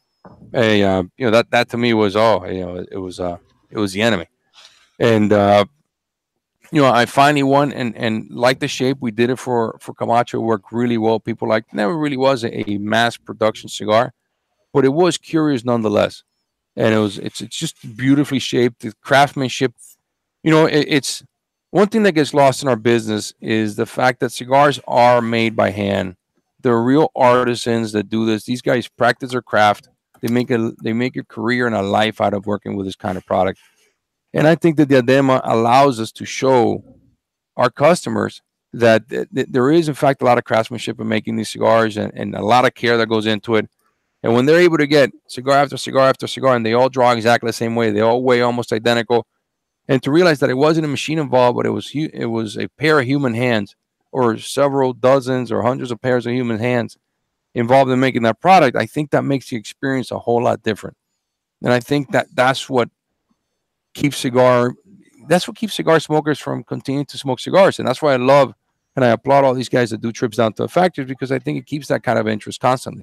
Hey, uh, you know, that, that to me was, oh, you know, it was, uh, it was the enemy. And, uh, you know, I finally won, and and like the shape, we did it for for Camacho. It worked really well. People like never really was a, a mass production cigar, but it was curious nonetheless. And it was it's it's just beautifully shaped. The craftsmanship, you know, it, it's one thing that gets lost in our business is the fact that cigars are made by hand. They're real artisans that do this. These guys practice their craft. They make a they make a career and a life out of working with this kind of product. And I think that the Diadema allows us to show our customers that th- th- there is, in fact, a lot of craftsmanship in making these cigars, and, and a lot of care that goes into it. And when they're able to get cigar after cigar after cigar, and they all draw exactly the same way, they all weigh almost identical, and to realize that it wasn't a machine involved, but it was hu- it was a pair of human hands, or several dozens or hundreds of pairs of human hands involved in making that product, I think that makes the experience a whole lot different. And I think that that's what keeps cigar that's what keeps cigar smokers from continuing to smoke cigars. And that's why I love and I applaud all these guys that do trips down to the factories, because I think it keeps that kind of interest constantly.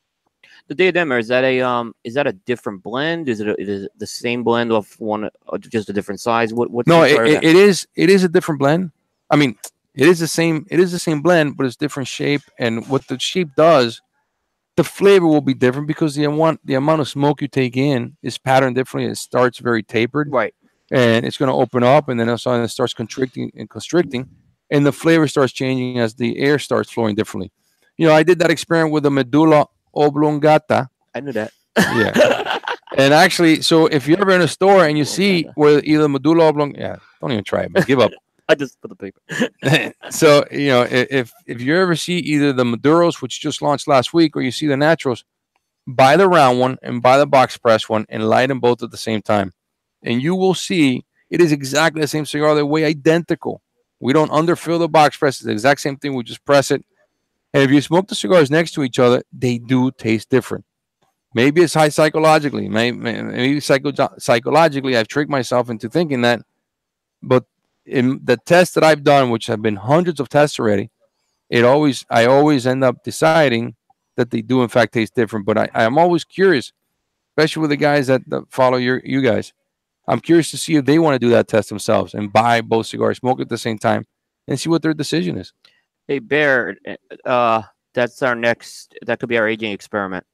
The Diadema, is that a um is that a different blend? Is it, a, is it the same blend of one, uh, just a different size? What what's No, the it, cigar it, that? it is it is a different blend. I mean, it is the same it is the same blend, but it's different shape. And what the shape does, the flavor will be different because the amount the amount of smoke you take in is patterned differently. It starts very tapered, Right. and it's going to open up, and then all of a sudden it starts constricting and constricting, and the flavor starts changing as the air starts flowing differently. You know, I did that experiment with the medulla oblongata. I knew that. Yeah. And actually, so if you're ever in a store and you see where either medulla oblong, yeah, don't even try it, man. Give up. I just put the paper. So, you know, i- if if you ever see either the Maduros, which just launched last week, or you see the Naturals, buy the round one and buy the box press one and light them both at the same time. And you will see it is exactly the same cigar. They weigh identical We don't underfill the box press. It's the exact same thing. We just press it. And if you smoke the cigars next to each other, they do taste different. Maybe it's high psychologically. Maybe, maybe psycho, psychologically, I've tricked myself into thinking that. But in the tests that I've done, which have been hundreds of tests already, it always I always end up deciding that they do in fact taste different. But I, I'm always curious, especially with the guys that, that follow your you guys. I'm curious to see if they want to do that test themselves and buy both cigars, smoke at the same time, and see what their decision is. Hey, Bear, uh, that's our next. That could be our aging experiment.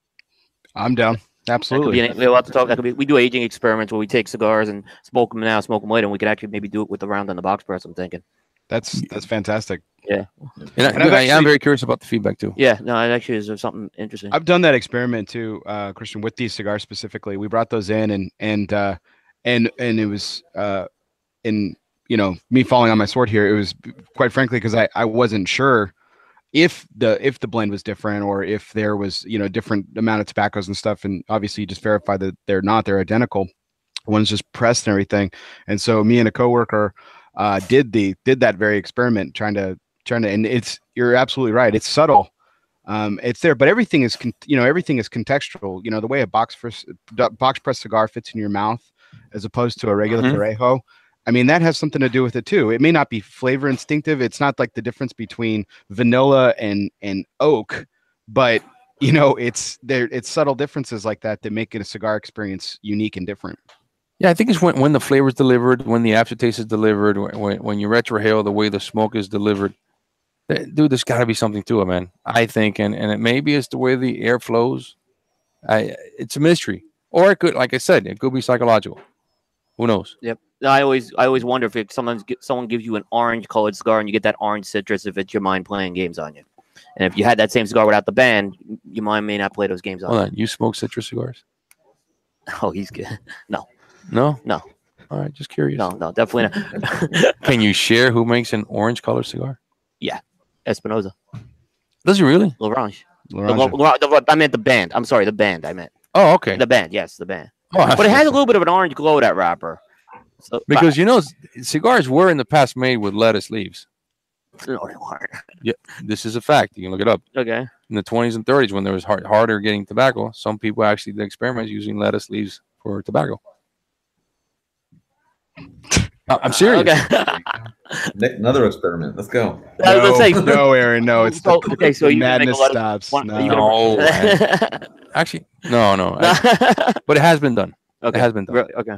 I'm down. Absolutely. That could be, we'll have to talk. That could be, we do aging experiments where we take cigars and smoke them now, smoke them later, and we could actually maybe do it with the round on the box press. I'm thinking. That's that's fantastic. Yeah. And, I, And I, actually, am very curious about the feedback too. Yeah. No, it actually is something interesting. I've done that experiment too, uh, Christian, with these cigars specifically. We brought those in, and and uh, and and it was uh, in you know me falling on my sword here. It was quite frankly because I I wasn't sure if the if the blend was different or if there was you know different amount of tobaccos and stuff. And obviously, you just verify that they're not. They're identical. One's just pressed and everything. And so me and a coworker uh, did the did that very experiment, trying to trying to. And it's you're absolutely right. It's subtle. Um, it's there, but everything is, con- you know, everything is contextual. You know, the way a box press, box press cigar fits in your mouth, as opposed to a regular Mhm. Parejo. I mean, that has something to do with it too. It may not be flavor instinctive. It's not like the difference between vanilla and and oak, but you know, it's there. It's subtle differences like that that make it a cigar experience unique and different. Yeah, I think it's when, when the flavor is delivered, when the aftertaste is delivered, when when you retrohale the way the smoke is delivered. Dude, there's got to be something to it, man. I think, and and it maybe it's the way the air flows. I it's a mystery, or it could, like I said, it could be psychological. Who knows? Yep. I always I always wonder if it, someone's someone gives you an orange colored cigar and you get that orange citrus, if it's your mind playing games on you. And if you had that same cigar without the band, your mind may not play those games on Hold you. on, you smoke citrus cigars? Oh, he's good. No, No, no, all right, just curious. no, no, definitely not. Can you share who makes an orange colored cigar? Espinosa, Does he really? L'Orange. The, Laranja. Lo- the, I meant the band. I'm sorry, the band. I meant Oh, okay. the band. Yes, the band. Oh, But it has a little bit of an orange glow, that wrapper. So, because you know c- cigars were in the past made with lettuce leaves. no, they weren't. This is a fact. You can look it up. Okay. In the twenties and thirties, when there was hard, harder getting tobacco, some people actually did experiments using lettuce leaves for tobacco. I- I'm serious. Okay. Ne- Another experiment. Let's go. I was gonna No, say- no, Aaron, no. It's So- the, okay, so the you're gonna make a madness lot of- stops. One- No. are you No, gonna- Actually, no, no. I- but it has been done. okay. It has been done. Really? Okay.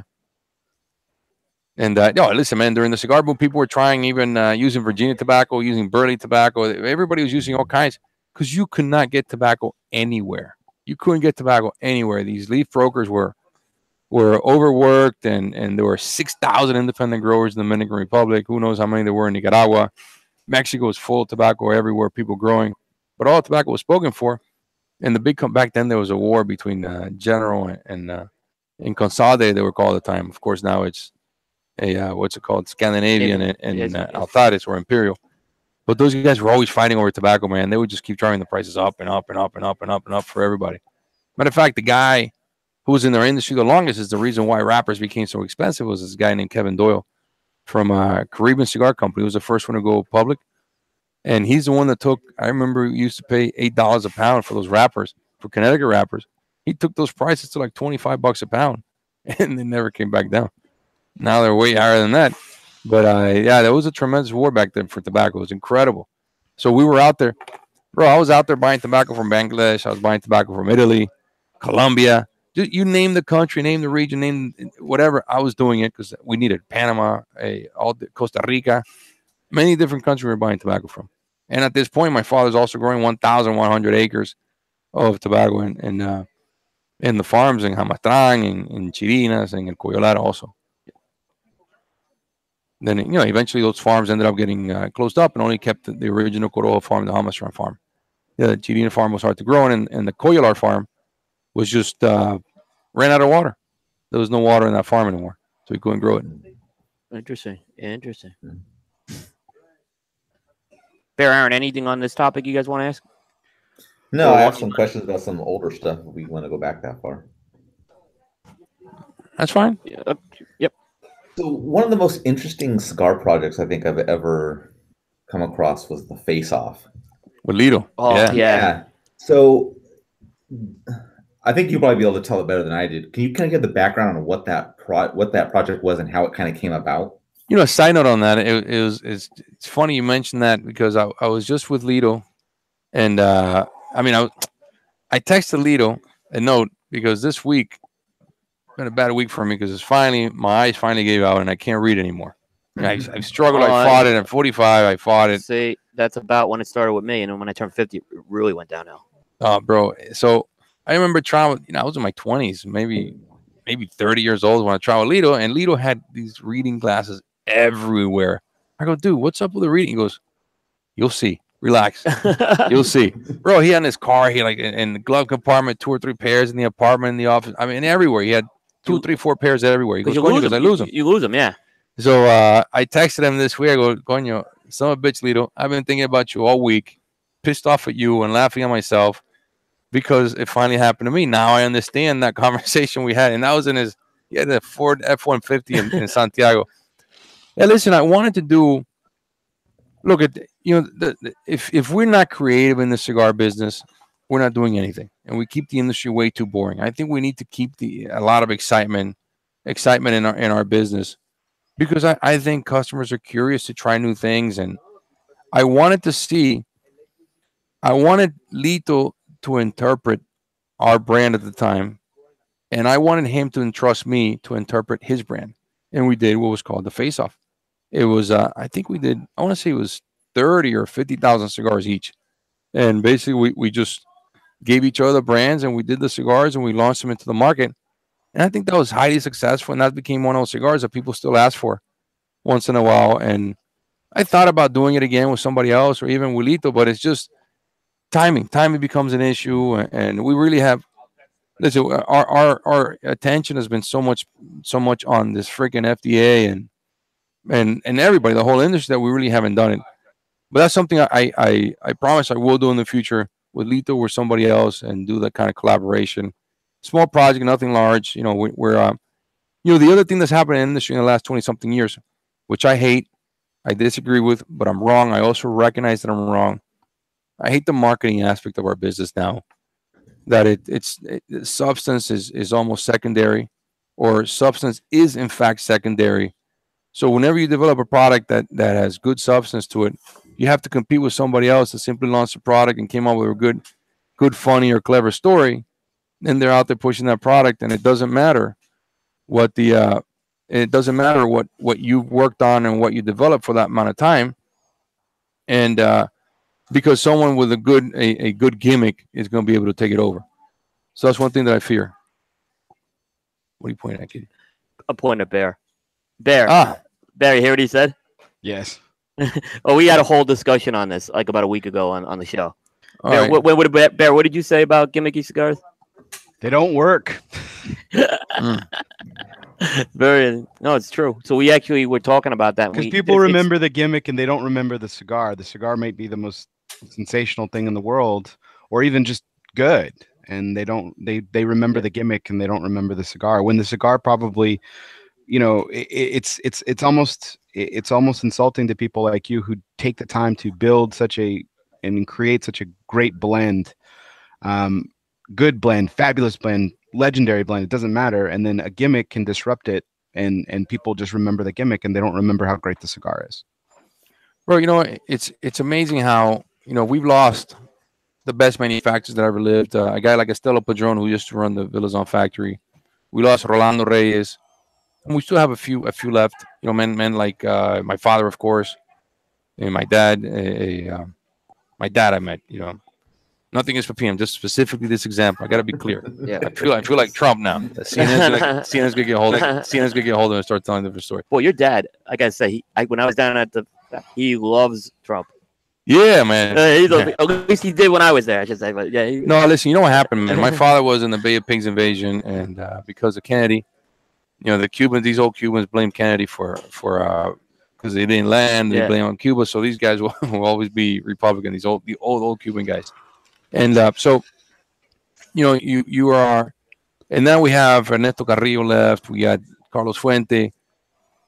And uh, no, listen, man. During the cigar boom, people were trying even uh, using Virginia tobacco, using Burley tobacco. Everybody was using all kinds because you could not get tobacco anywhere. You couldn't get tobacco anywhere. These leaf brokers were were overworked, and and there were six thousand independent growers in the Dominican Republic. Who knows how many there were in Nicaragua? Mexico was full of tobacco everywhere, people growing, but all tobacco was spoken for. And the big come back then, there was a war between uh, General and and, uh, and Consade, they were called at the time. Of course, now it's a uh, what's it called, Scandinavian and, and Yes, uh, yes. Altares or Imperial. But those guys were always fighting over tobacco, man. They would just keep driving the prices up and up and up and up and up and up for everybody. Matter of fact, the guy who was in their industry the longest is the reason why wrappers became so expensive was this guy named Kevin Doyle from uh, Caribbean Cigar Company. He was the first one to go public. And he's the one that took, I remember he used to pay eight dollars a pound for those wrappers, for Connecticut wrappers. He took those prices to like twenty-five bucks a pound, and they never came back down. Now they're way higher than that. But uh, yeah, there was a tremendous war back then for tobacco. It was incredible. So we were out there. Bro, I was out there buying tobacco from Bangladesh. I was buying tobacco from Italy, Colombia. You, you name the country, name the region, name whatever. I was doing it because we needed Panama, a, all the, Costa Rica, many different countries we were buying tobacco from. And at this point, my father's also growing one thousand one hundred acres of tobacco in, in, uh, in the farms in Jamastran, in, in Chirinas, and in Coyolar also. Then, you know, eventually those farms ended up getting uh, closed up and only kept the, the original Corojo farm, the Jamastran farm. The Chirina farm was hard to grow, and, and the Coyolar farm was just uh, ran out of water. There was no water in that farm anymore, so we couldn't grow it. Interesting. Interesting. Bear Aaron, anything on this topic you guys want to ask? No, Or I have what- some questions about some older stuff if we want to go back that far. That's fine. Yeah, uh, yep. So one of the most interesting cigar projects I think I've ever come across was the Face Off. With Lito. Oh, yeah. yeah. So I think you'll probably be able to tell it better than I did. Can you kind of give the background on what that pro- what that project was and how it kind of came about? You know, a side note on that, it, it was it's, it's funny you mentioned that because I, I was just with Lito, and uh, I mean I I texted Lito a note because this week been a bad week for me because it's finally my eyes finally gave out and I can't read anymore. I mean, I, I've struggled. Oh, I I- fought it at forty-five. I fought it. See, that's about when it started with me, and then when I turned fifty, it really went downhill. Uh, bro. So I remember trying. You know, I was in my twenties, maybe maybe thirty years old when I tried with Lito, and Lito had these reading glasses everywhere. I go, dude, what's up with the reading? He goes, you'll see. Relax. You'll see. Bro, he had in his car, he like in, in the glove compartment, two or three pairs in the apartment, in the office. I mean, everywhere. He had two, three, four pairs everywhere. He goes, you Coño, lose because I them. lose You, them. you lose them, yeah. So uh, I texted him this week. I go, Coño, son of a bitch, Lito, I've been thinking about you all week, pissed off at you and laughing at myself because it finally happened to me. Now I understand that conversation we had. And that was in his, he had a Ford F one fifty in, in Santiago. Yeah, listen, I wanted to do, look at, you know, the, the, if, if we're not creative in the cigar business, we're not doing anything. And we keep the industry way too boring. I think we need to keep the a lot of excitement, excitement in our in our business. Because I, I think customers are curious to try new things. And I wanted to see, I wanted Lito to interpret our brand at the time. And I wanted him to entrust me to interpret his brand. And we did what was called the Face Off. It was, uh, I think we did, I want to say it was thirty or fifty thousand cigars each. And basically we, we just gave each other brands and we did the cigars and we launched them into the market. And I think that was highly successful. And that became one of those cigars that people still ask for once in a while. And I thought about doing it again with somebody else or even with Lito, but it's just timing. Timing becomes an issue. And we really have, listen, our, our, our attention has been so much, so much on this freaking F D A and, and, and everybody, the whole industry, that we really haven't done it. But that's something I, I, I promise I will do in the future with Lito or somebody else and do that kind of collaboration. Small project, nothing large. You know, we, we're, um, you know, the other thing that's happened in the industry in the last twenty something years, which I hate, I disagree with, but I'm wrong. I also recognize that I'm wrong. I hate the marketing aspect of our business now. That it, it's it, substance is, is almost secondary, or substance is in fact secondary. So whenever you develop a product that, that has good substance to it, you have to compete with somebody else that simply launched a product and came up with a good, good, funny or clever story. And they're out there pushing that product, and it doesn't matter what the uh, it doesn't matter what what you've worked on and what you developed for that amount of time. And uh, because someone with a good a, a good gimmick is going to be able to take it over. So that's one thing that I fear. What are you pointing at, kid? A point at Bear. Bear. Ah, Bear, you hear what he said? Yes. Oh, we had a whole discussion on this like about a week ago on, on the show. all Bear, right. what, what, what, Bear, what did you say about gimmicky cigars? They don't work. Mm. Very no, it's true. So we actually were talking about that. Because We- people it's- remember the gimmick and they don't remember the cigar. The cigar might be the most sensational thing in the world, or even just good, and they don't. They they remember the gimmick and they don't remember the cigar. When the cigar probably, you know, it, it's it's it's almost it's almost insulting to people like you who take the time to build such a and create such a great blend, um, good blend, fabulous blend, legendary blend. It doesn't matter, and then a gimmick can disrupt it, and and people just remember the gimmick and they don't remember how great the cigar is. Bro, you know, it's it's amazing how, you know, we've lost the best manufacturers that ever lived. Uh, a guy like Estelo Padron, who used to run the Villazon factory. We lost Rolando Reyes, and we still have a few a few left. You know, men men like uh, my father, of course, and my dad. A, a, uh, my dad, I met. You know, nothing is for P M. Just specifically this example. I got to be clear. Yeah. I feel I feel like Trump now. C N N's gonna, C N N's gonna get hold of C N N's gonna get hold of him and start telling a different story. Well, your dad, I gotta say, he, I, when I was down at the, he loves Trump. Yeah, man. Uh, he's a- Yeah. At least he did when I was there. I should say, but yeah. He, No, listen, you know what happened, man? My father was in the Bay of Pigs invasion, and uh, because of Kennedy, you know, the Cubans, these old Cubans blame Kennedy for, for, uh, because they didn't land, they Yeah. blame on Cuba. So these guys will, will always be Republican, these old, the old, old Cuban guys. And uh, so, you know, you, you are, and then we have Ernesto Carrillo left, we got Carlos Fuente.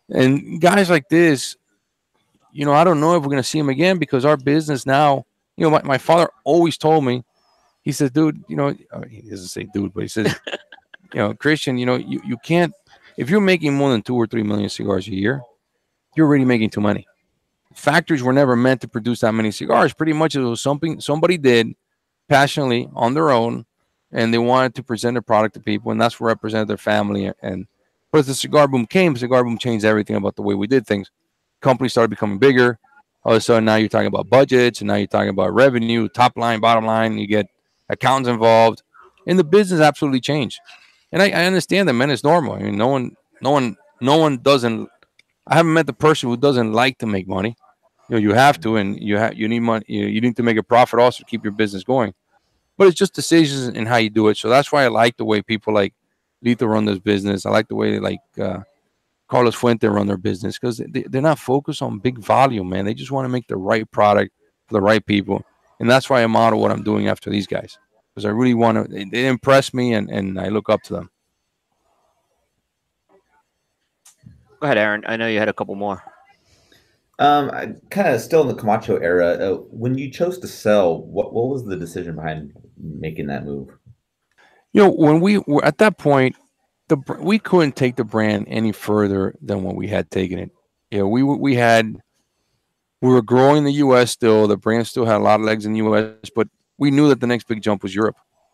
And guys like this, you know, I don't know if we're going to see him again because our business now, you know, my, my father always told me, he says, dude, you know, he doesn't say dude, but he says, you know, Christian, you know, you, you can't, if you're making more than two or three million cigars a year, you're already making too many. Factories were never meant to produce that many cigars. Pretty much it was something somebody did passionately on their own, and they wanted to present their product to people, and that's what represented their family. And but as the cigar boom came, cigar boom changed everything about the way we did things. Companies started becoming bigger. All of a sudden, now you're talking about budgets, and now you're talking about revenue, top line, bottom line. You get accountants involved, and the business absolutely changed. And I, I understand that, man. It's normal. I mean, no one, no one, no one doesn't. I haven't met the person who doesn't like to make money. You know, you have to, and you have you need money. You, you need to make a profit also to keep your business going. But it's just decisions and how you do it. So that's why I like the way people like Lito run this business. I like the way like uh, Carlos Fuente run their business because they, they're not focused on big volume, man. They just want to make the right product for the right people, and that's why I model what I'm doing after these guys because I really want to. They, they impress me, and and I look up to them. Go ahead, Aaron. I know you had a couple more. Um, kind of still in the Camacho era. Uh, when you chose to sell, what what was the decision behind making that move? You know, when we were at that point, the we couldn't take the brand any further than when we had taken it. You know, we we had we were growing the U S still. The brand still had a lot of legs in the U S, but we knew that the next big jump was Europe.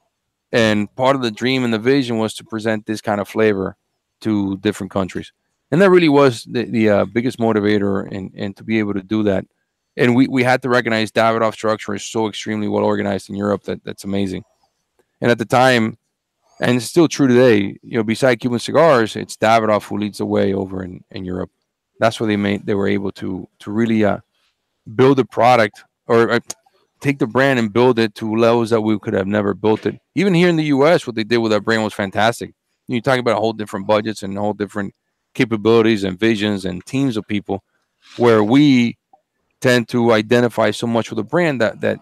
And part of the dream and the vision was to present this kind of flavor to different countries. And that really was the, the uh, biggest motivator, and, and to be able to do that. And we, we had to recognize Davidoff structure is so extremely well organized in Europe that that's amazing. And at the time, and it's still true today, you know, beside Cuban cigars, it's Davidoff who leads the way over in, in Europe. That's where they made they were able to to really uh, build a product or uh, take the brand and build it to levels that we could have never built it. Even here in the U S, what they did with that brand was fantastic. You're talking about a whole different budgets and a whole different capabilities and visions and teams of people, where we tend to identify so much with the brand that that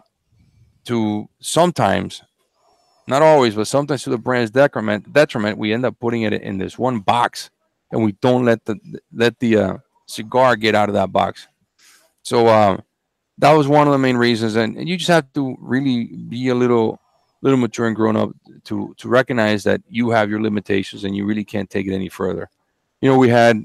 to sometimes, not always, but sometimes to the brand's detriment, detriment, we end up putting it in this one box, and we don't let the let the uh, cigar get out of that box. So um, that was one of the main reasons, and, and you just have to really be a little little mature and grown up to to recognize that you have your limitations and you really can't take it any further. You know, we had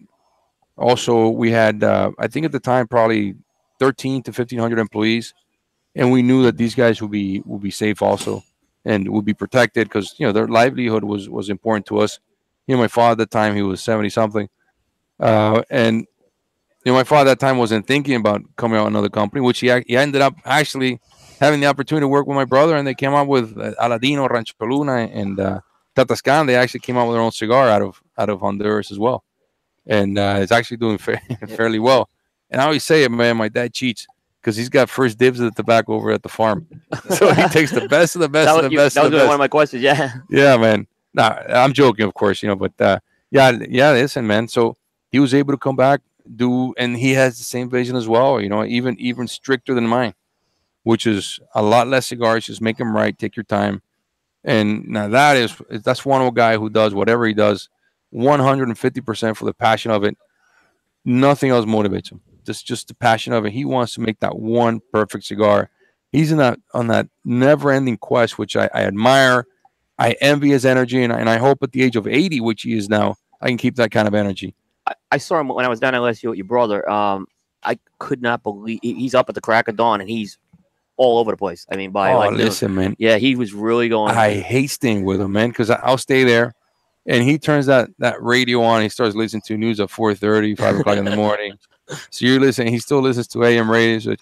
also, we had, uh, I think at the time, probably thirteen to fifteen hundred employees. And we knew that these guys would be, would be safe also and would be protected because, you know, their livelihood was, was important to us. You know, my father at the time, he was seventy something. Uh, and, you know, my father at that time wasn't thinking about coming out with another company, which he, he ended up actually having the opportunity to work with my brother. And they came out with uh, Aladino, Rancho Luna, and uh, Tatascan. They actually came out with their own cigar out of, out of Honduras as well. And uh, it's actually doing fa- fairly well. And I always say it, man, my dad cheats because he's got first dibs of the tobacco over at the farm. So he takes the best of the best That of the was, you, best that of was the really best. one of my questions. Yeah. Yeah, man. Nah, I'm joking, of course, you know, but uh, yeah, yeah, listen, man. So he was able to come back, do, and he has the same vision as well, you know, even even stricter than mine, which is a lot less cigars, just make them right, take your time. And now that is, that's one guy who does whatever he does one hundred fifty percent for the passion of it. Nothing else motivates him. Just just the passion of it. He wants to make that one perfect cigar. He's in that on that never-ending quest, which I, I admire. I envy his energy, and I, and I hope at the age of eighty, which he is now, I can keep that kind of energy. I, I saw him when I was down at L S U with your brother. Um, I could not believe he, he's up at the crack of dawn, and he's all over the place. I mean, by Oh, like noon. listen, man. Yeah, he was really going. I hate staying with him, man, because I'll stay there, and he turns that, that radio on. He starts listening to news at four thirty, five o'clock in the morning. So you're listening. He still listens to A M radio. So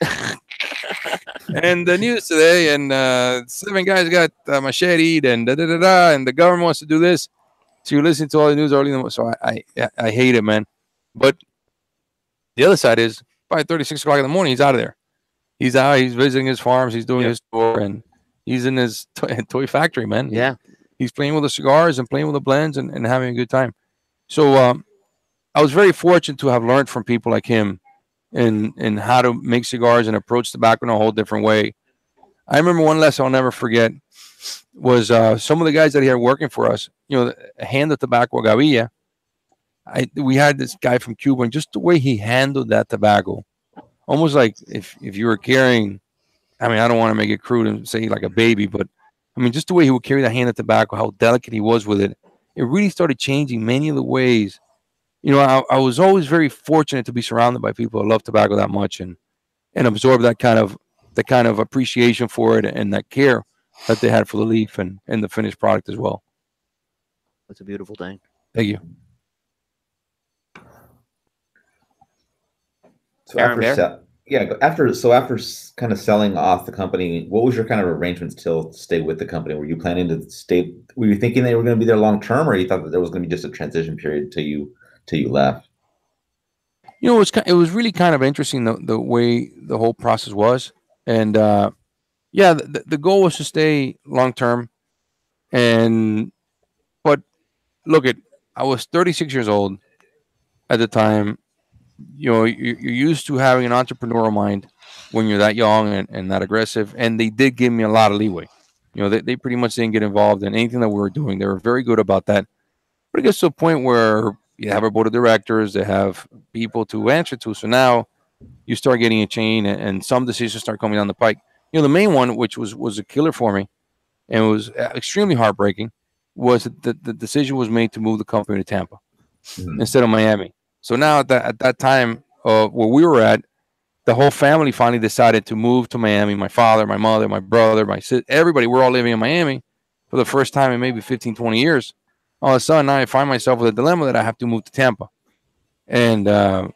and the news today, and uh, seven guys got uh, macheted, and da da da da, and the government wants to do this. So you're listening to all the news early in the morning. So I, I, I hate it, man. But the other side is five thirty, six o'clock in the morning, he's out of there. He's out. He's visiting his farms. He's doing yeah. his tour, and he's in his toy, toy factory, man. Yeah. He's playing with the cigars and playing with the blends and, and having a good time. So um, I was very fortunate to have learned from people like him in, in how to make cigars and approach tobacco in a whole different way. I remember one lesson I'll never forget was uh, some of the guys that he had working for us, you know, hand the tobacco Gavilla, I we had this guy from Cuba, and just the way he handled that tobacco, almost like if if you were carrying, I mean, I don't want to make it crude and say like a baby, but I mean, just the way he would carry the hand of tobacco, how delicate he was with it, it really started changing many of the ways. You know, I, I was always very fortunate to be surrounded by people who love tobacco that much and and absorb that kind of the kind of appreciation for it and that care that they had for the leaf and, and the finished product as well. That's a beautiful thing. Thank you. So Aaron after Bear? se- yeah, after so after s- kind of selling off the company, what was your kind of arrangements to stay with the company? Were you planning to stay? Were you thinking they were going to be there long term, or you thought that there was going to be just a transition period till you till you left? You know, it was ki- it was really kind of interesting the the way the whole process was, and uh, yeah, the, the goal was to stay long term, and but look at I was thirty-six years old at the time. You know, you, you're used to having an entrepreneurial mind when you're that young and, and that aggressive, and they did give me a lot of leeway. You know, they, they pretty much didn't get involved in anything that we were doing. They were very good about that. But it gets to a point where you have a board of directors, they have people to answer to. So now you start getting a chain, and, and some decisions start coming down the pike. You know, the main one, which was was a killer for me, and it was extremely heartbreaking, was that the, the decision was made to move the company to Tampa Mhm. instead of Miami. So now at that at that time uh, where we were at, the whole family finally decided to move to Miami. My father, my mother, my brother, my sister, everybody, we're all living in Miami for the first time in maybe fifteen, twenty years. All of a sudden, now I find myself with a dilemma that I have to move to Tampa. And uh,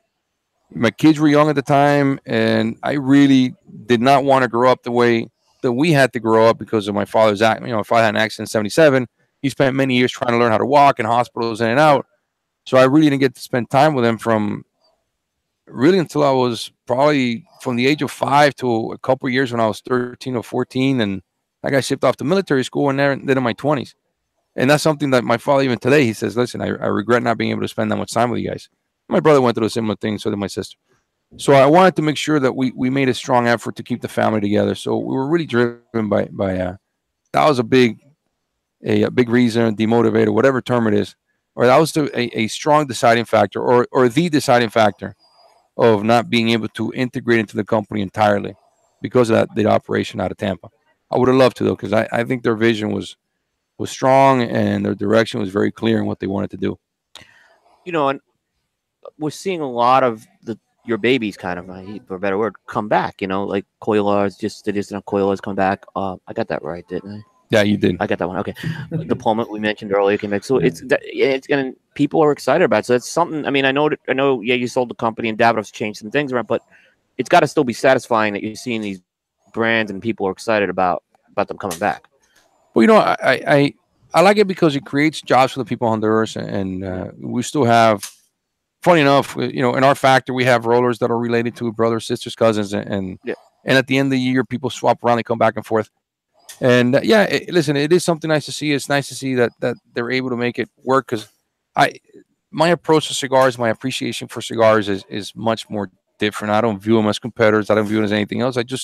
my kids were young at the time, and I really did not want to grow up the way that we had to grow up because of my father's act. You know, my father had an accident in seventy-seven. He spent many years trying to learn how to walk in hospitals in and out. So I really didn't get to spend time with him from really until I was probably from the age of five to a couple of years when I was thirteen or fourteen. And I got shipped off to military school and then in my twenties. And that's something that my father, even today, he says, listen, I, I regret not being able to spend that much time with you guys. My brother went through a similar thing, so did my sister. So I wanted to make sure that we, we made a strong effort to keep the family together. So we were really driven by, by uh, that was a big, a, a big reason, demotivator, whatever term it is. Or that was the, a, a strong deciding factor or, or the deciding factor of not being able to integrate into the company entirely because of that the operation out of Tampa. I would have loved to, though, because I, I think their vision was was strong and their direction was very clear in what they wanted to do. You know, and we're seeing a lot of the your babies, kind of, for a better word, come back. You know, like Coilars, just the distant Coilars come back. Uh, I got that right, didn't I? Yeah, you did. I got that one. Okay, Deployment we mentioned earlier came back, so it's it's gonna people are excited about it. So it's something. I mean, I know that, I know. Yeah, you sold the company and Davidoff's changed some things around, but it's got to still be satisfying that you're seeing these brands and people are excited about about them coming back. Well, you know, I I, I like it because it creates jobs for the people in Honduras, and uh, we still have. Funny enough, you know, in our factory we have rollers that are related to brothers, sisters, cousins, and and, yeah. and at the end of the year, people swap around, they come back and forth. And uh, yeah, it, listen, it is something nice to see. It's nice to see that that they're able to make it work because I, my approach to cigars, my appreciation for cigars is is much more different. I don't view them as competitors. I don't view them as anything else. I just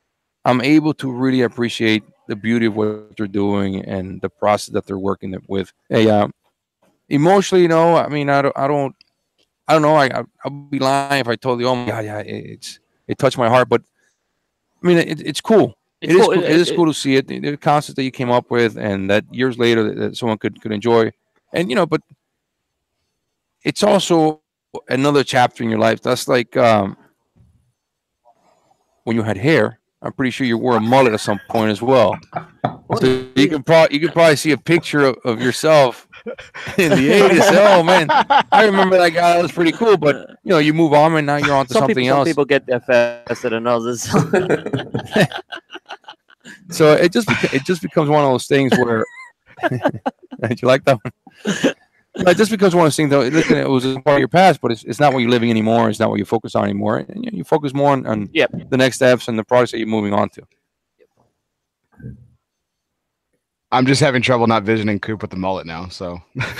I'm able to really appreciate the beauty of what they're doing and the process that they're working with. Hey, um, emotionally, you know, I mean, I don't, I don't, I don't know. I I'll be lying if I told you, oh my God, yeah, it's it touched my heart. But I mean, it, it's cool. It's it is cool. cool. It- It is it- cool to see it. The concept that you came up with, and that years later that, that someone could could enjoy, and you know, but it's also another chapter in your life. That's like um, when you had hair. I'm pretty sure you wore a mullet at some point as well. So you can probably you can probably see a picture of, of yourself in the eighties. Oh man, I remember that guy. That was pretty cool. But you know, you move on, and now you're on to Some something people, some else. people get there faster than others. So it just beca- it just becomes one of those things where did you like that one? It just becomes one of those things that listen, it was a part of your past, but it's, it's not what you're living anymore. It's not what you focus on anymore. And you, you focus more on, on Yep. the next steps and the products that you're moving on to. I'm just having trouble not visioning Coop with the mullet now. So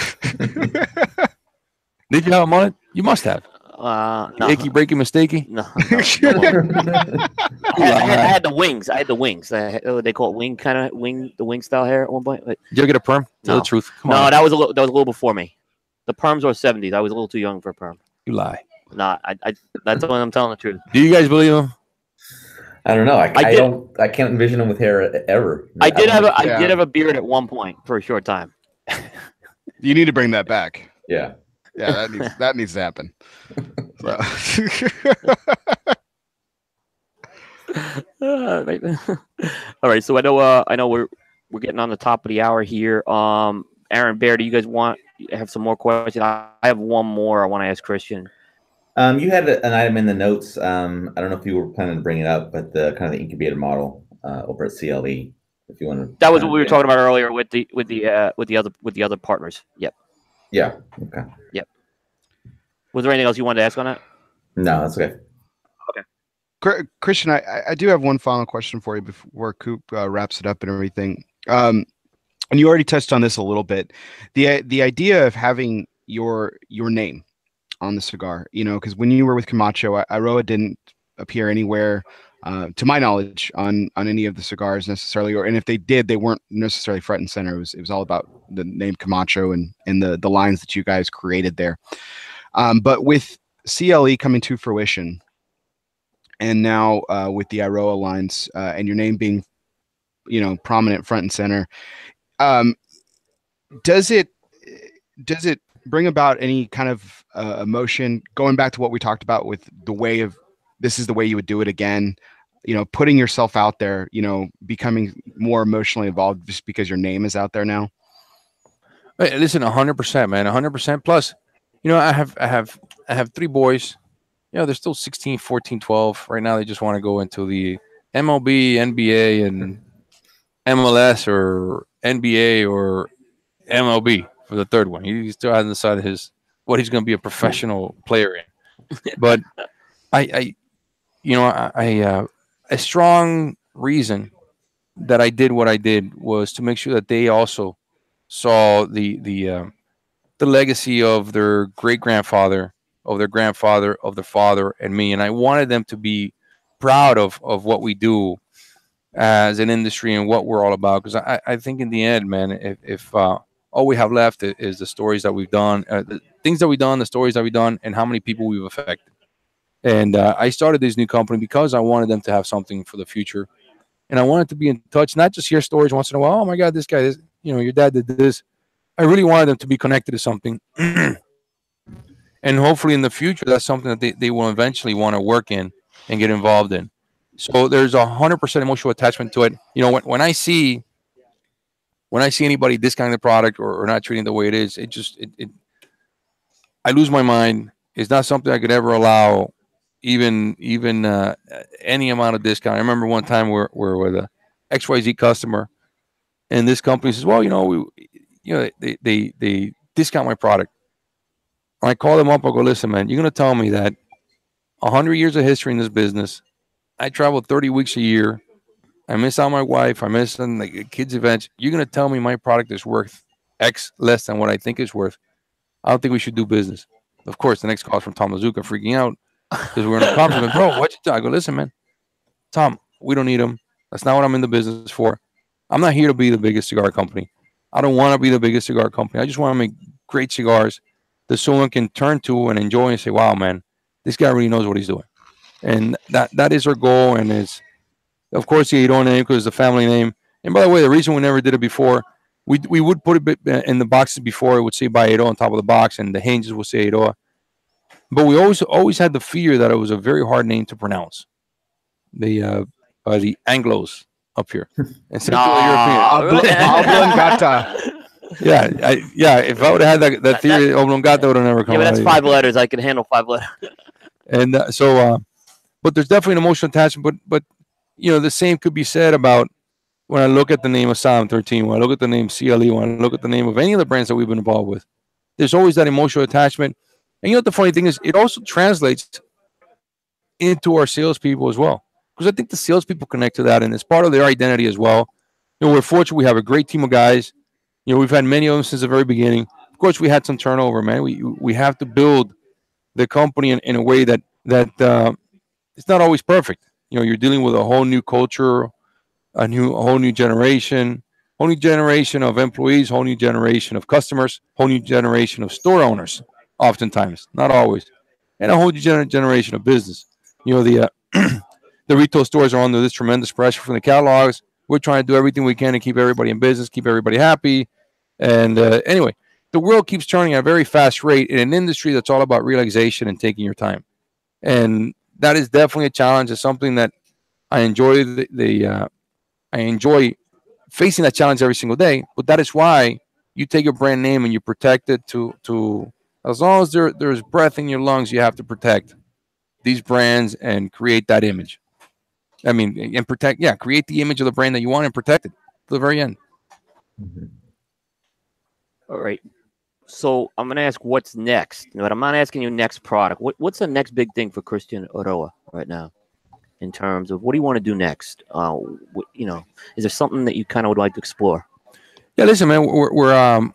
Did you have a mullet? You must have. uh, no, Icky, breaky, mistakey. no, no, no. I, had, I, had, I had the wings. I had the wings. I had, oh, they call it wing kind of wing, the wing style hair at one point. But Did you ever get a perm? Tell No. the truth. Come no, on. that was a little. That was a little before me. The perms were seventies. I was a little too young for a perm. You lie. Nah, I, I that's when I'm telling the truth. Do you guys believe him? I don't know. I, I I did- don't. I can't envision him with hair ever. I did have a, I Yeah. did have a beard at one point for a short time. You need to bring that back. Yeah. Yeah, that needs that needs to happen. So. Uh, right. All right, so I know uh, I know we're we're getting on the top of the hour here. Um, Aaron, Bear, do you guys want have some more questions? I, I have one more I want to ask Christian. Um, you had a- an item in the notes. Um, I don't know if you were planning to bring it up, but the kind of the incubator model uh, over at C L E. If you want to. That was what we were talking about earlier with the with the uh, with the other with the other partners. Yep. Yeah. Okay. Was there anything else you wanted to ask on that? No, that's okay. Chr- Christian, I, I do have one final question for you before Coop uh, wraps it up and everything. Um, and you already touched on this a little bit. the The idea of having your your name on the cigar, you know, because when you were with Camacho, I- Iroa didn't appear anywhere, uh, to my knowledge, on on any of the cigars necessarily, or and if they did, they weren't necessarily front and center. It was it was all about the name Camacho and and the the lines that you guys created there. Um, but with C L E coming to fruition, and now uh, with the Iroa lines uh, and your name being, you know, prominent front and center, um, does it does it bring about any kind of uh, emotion? Going back to what we talked about with the way of this is the way you would do it again, you know, putting yourself out there, you know, becoming more emotionally involved just because your name is out there now. Hey, listen, a hundred percent, man, a hundred percent. Plus, you know, I have I have I have three boys. You know, they're still sixteen, fourteen, twelve. Right now, they just want to go into the M L B, N B A, and M L S or N B A or M L B for the third one. He still hasn't decided his what he's going to be a professional player in. But I, I you know, I, I uh, a strong reason that I did what I did was to make sure that they also saw the the um, the legacy of their great grandfather, of their grandfather, of their father, and me. And I wanted them to be proud of, of what we do as an industry and what we're all about. Because I, I think in the end, man, if, if uh, all we have left is the stories that we've done, uh, the things that we've done, the stories that we've done, and how many people we've affected. And uh, I started this new company because I wanted them to have something for the future. And I wanted to be in touch, not just hear stories once in a while. Oh, my God, this guy, this, you know, your dad did this. I really wanted them to be connected to something. And hopefully in the future, that's something that they, they will eventually want to work in and get involved in. So there's a hundred percent emotional attachment to it. You know, when, when I see when I see anybody discounting the product or, or not treating it the way it is, it just it, it I lose my mind. It's not something I could ever allow, even even uh, any amount of discount. I remember one time we're we're with a X Y Z customer, and this company says, "Well, you know, we, you know, they they they discount my product." I call them up. I go, "Listen, man, you're gonna tell me that a hundred years of history in this business. I travel thirty weeks a year. I miss out my wife. I miss on like kids' events. You're gonna tell me my product is worth X less than what I think it's worth. I don't think we should do business." Of course, the next call is from Tom Lazuka, freaking out because we're in a conference. Bro, what you do? I go, "Listen, man, Tom, we don't need them. That's not what I'm in the business for. I'm not here to be the biggest cigar company. I don't want to be the biggest cigar company. I just want to make great cigars that someone can turn to and enjoy and say, wow, man, this guy really knows what he's doing." And that that is our goal. And it's, of course, the Eido name because it's a family name. And by the way, the reason we never did it before, we we would put it in the boxes before. It would say by Eido on top of the box, and the hinges would say Eido. But we always always had the fear that it was a very hard name to pronounce. The uh, uh the Anglos up here, and Central European. Oblongata. Yeah, I, yeah. If I would have had that, that theory, Oblongata would have never come. Yeah, but out that's either. five letters. I can handle five letters. And uh, so, uh, but there's definitely an emotional attachment. But but you know, the same could be said about when I look at the name of Asylum thirteen, when I look at the name C L E, when I look at the name of any of the brands that we've been involved with. There's always that emotional attachment. And you know what the funny thing is? It also translates into our salespeople as well, because I think the salespeople connect to that, and it's part of their identity as well. You know, we're fortunate we have a great team of guys. You know, we've had many of them since the very beginning. Of course, we had some turnover, man. We we have to build the company in, in a way that that uh, it's not always perfect. You know, you're dealing with a whole new culture, a new a whole new generation, whole new generation of employees, whole new generation of customers, whole new generation of store owners, oftentimes, not always, and a whole new gener- generation of business. You know, the uh, the retail stores are under this tremendous pressure from the catalogs. We're trying to do everything we can to keep everybody in business, keep everybody happy. And uh, anyway, the world keeps turning at a very fast rate in an industry that's all about realization and taking your time. And that is definitely a challenge. It's something that I enjoy. The, the uh, I enjoy facing that challenge every single day. But that is why you take your brand name and you protect it to to as long as there there's breath in your lungs, you have to protect these brands and create that image. I mean, and protect, yeah, create the image of the brand that you want and protect it to the very end. Mm-hmm. All right. So I'm going to ask what's next, but I'm not asking you next product. What, what's the next big thing for Christian Eiroa right now in terms of what do you want to do next? Uh, what, you know, is there something that you kind of would like to explore? Yeah, listen, man, we're, we're um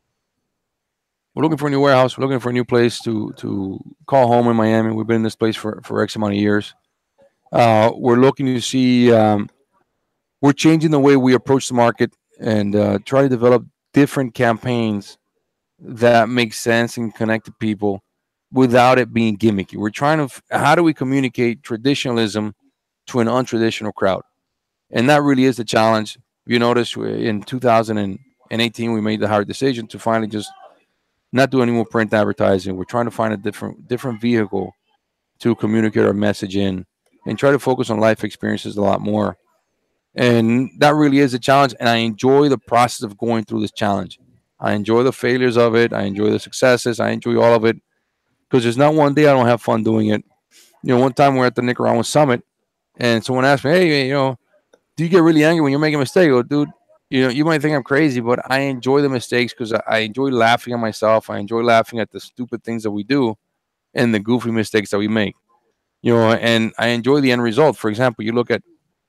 we're looking for a new warehouse. We're looking for a new place to to call home in Miami. We've been in this place for for X amount of years. Uh, we're looking to see. Um, we're changing the way we approach the market and uh, try to develop different campaigns that make sense and connect to people without it being gimmicky. We're trying to. F- how do we communicate traditionalism to an untraditional crowd? And that really is the challenge. You notice in two thousand eighteen we made the hard decision to finally just not do any more print advertising. We're trying to find a different different vehicle to communicate our message in and try to focus on life experiences a lot more. And that really is a challenge. And I enjoy the process of going through this challenge. I enjoy the failures of it. I enjoy the successes. I enjoy all of it because there's not one day I don't have fun doing it. You know, one time we're at the Nicaraguan Summit and someone asked me, hey, you know, do you get really angry when you're making a mistake? I go, dude, you know, you might think I'm crazy, but I enjoy the mistakes because I, I enjoy laughing at myself. I enjoy laughing at the stupid things that we do and the goofy mistakes that we make. You know, and I enjoy the end result. For example, you look at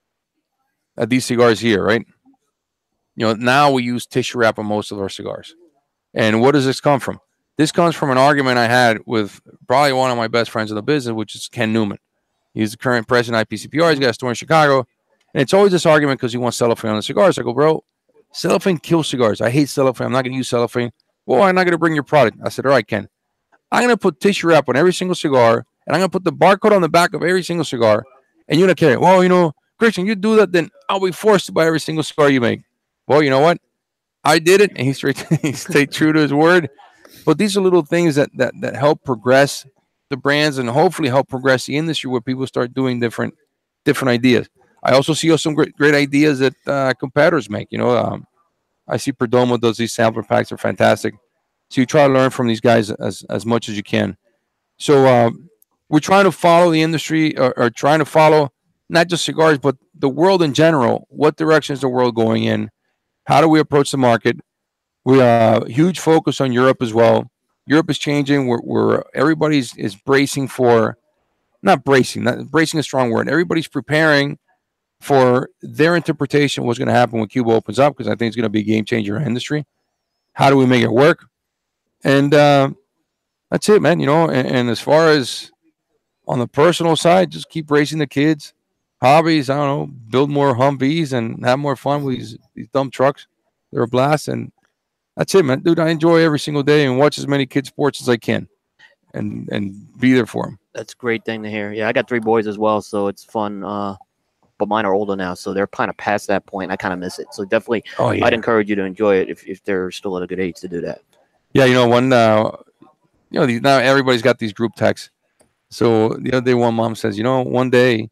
at these cigars here, right? You know, now we use tissue wrap on most of our cigars. And what does this come from? This comes from an argument I had with probably one of my best friends in the business, which is Ken Newman. He's the current president of I P C P R. He's got a store in Chicago. And it's always this argument because he wants cellophane on the cigars. I go, bro, cellophane kills cigars. I hate cellophane. I'm not going to use cellophane. Well, I'm not going to bring your product. I said, all right, Ken. I'm going to put tissue wrap on every single cigar, and I'm going to put the barcode on the back of every single cigar, and you're going to carry it. Well, you know, Christian, you do that, then I'll be forced to buy every single cigar you make. Well, you know what? I did it, and he straight he stayed true to his word. But these are little things that that that help progress the brands and hopefully help progress the industry where people start doing different different ideas. I also see some great great ideas that uh, competitors make. You know, um, I see Perdomo does these sampler packs are fantastic. So you try to learn from these guys as as much as you can. So uh, we're trying to follow the industry or, or trying to follow not just cigars but the world in general. What direction is the world going in? How do we approach the market? We have a huge focus on Europe as well. Europe is changing. We're, we're everybody's is bracing for, not bracing, not bracing is a strong word. Everybody's preparing for their interpretation of what's going to happen when Cuba opens up because I think it's going to be a game changer in our industry. How do we make it work? And uh, that's it, man. You know, and, and as far as on the personal side, just keep raising the kids. Hobbies, I don't know, build more Humvees and have more fun with these, these dumb trucks. They're a blast. And that's it, man. Dude, I enjoy every single day and watch as many kids' sports as I can and and be there for them. That's a great thing to hear. Yeah, I got three boys as well, so it's fun. Uh, but mine are older now, so they're kind of past that point. I kind of miss it. So definitely, Oh, yeah. I'd encourage you to enjoy it if, if they're still at a good age to do that. Yeah, you know, one, uh, you know, these, now everybody's got these group texts. So the other day, one mom says, you know, one day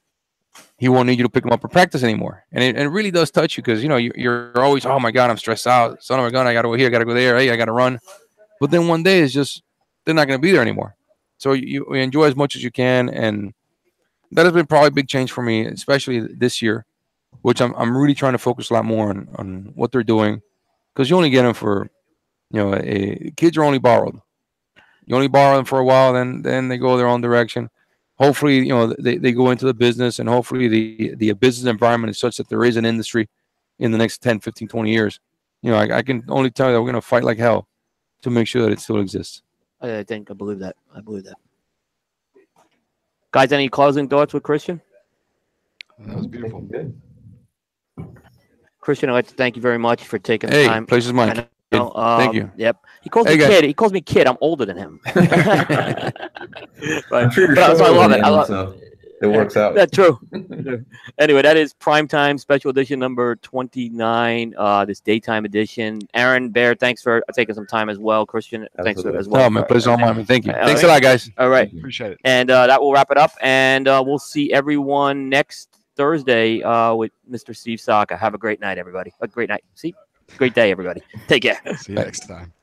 he won't need you to pick him up for practice anymore. And it, and it really does touch you because, you know, you, you're always, oh, my God, I'm stressed out. Son of a gun, I got to go here, I got to go there. Hey, I got to run. But then one day it's just, they're not going to be there anymore. So you, you enjoy as much as you can. And that has been probably a big change for me, especially this year, which I'm I'm really trying to focus a lot more on, on what they're doing because you only get them for, you know, a, kids are only borrowed. You only borrow them for a while, then then they go their own direction. Hopefully, you know, they, they go into the business and hopefully the, the business environment is such that there is an industry in the next ten, fifteen, twenty years. You know, I, I can only tell you that we're going to fight like hell to make sure that it still exists. I, I think I believe that. I believe that. Guys, any closing thoughts with Christian? That was beautiful. Good. Christian, I'd like to thank you very much for taking the Hey, time. place is I mine. know, Thank um, you. Yep. He calls Hey, me guys. kid. He calls me kid. I'm older than him. I'm but, sure you're but- so I shorter love than it. I him, love so it works out. That's true. Anyway, that is Primetime Special Edition number twenty-nine, uh, this daytime edition. Aaron, Bear, thanks for taking some time as well. Christian, thanks for, Absolutely. as well. No, my pleasure's all mine. Thank you. All Thanks right. a lot, guys. All right. Appreciate it. And uh, that will wrap it up. And uh, we'll see everyone next Thursday uh, with Mister Steve Saka. Have a great night, everybody. A great night. See? Great day, everybody. Take care. See you next time.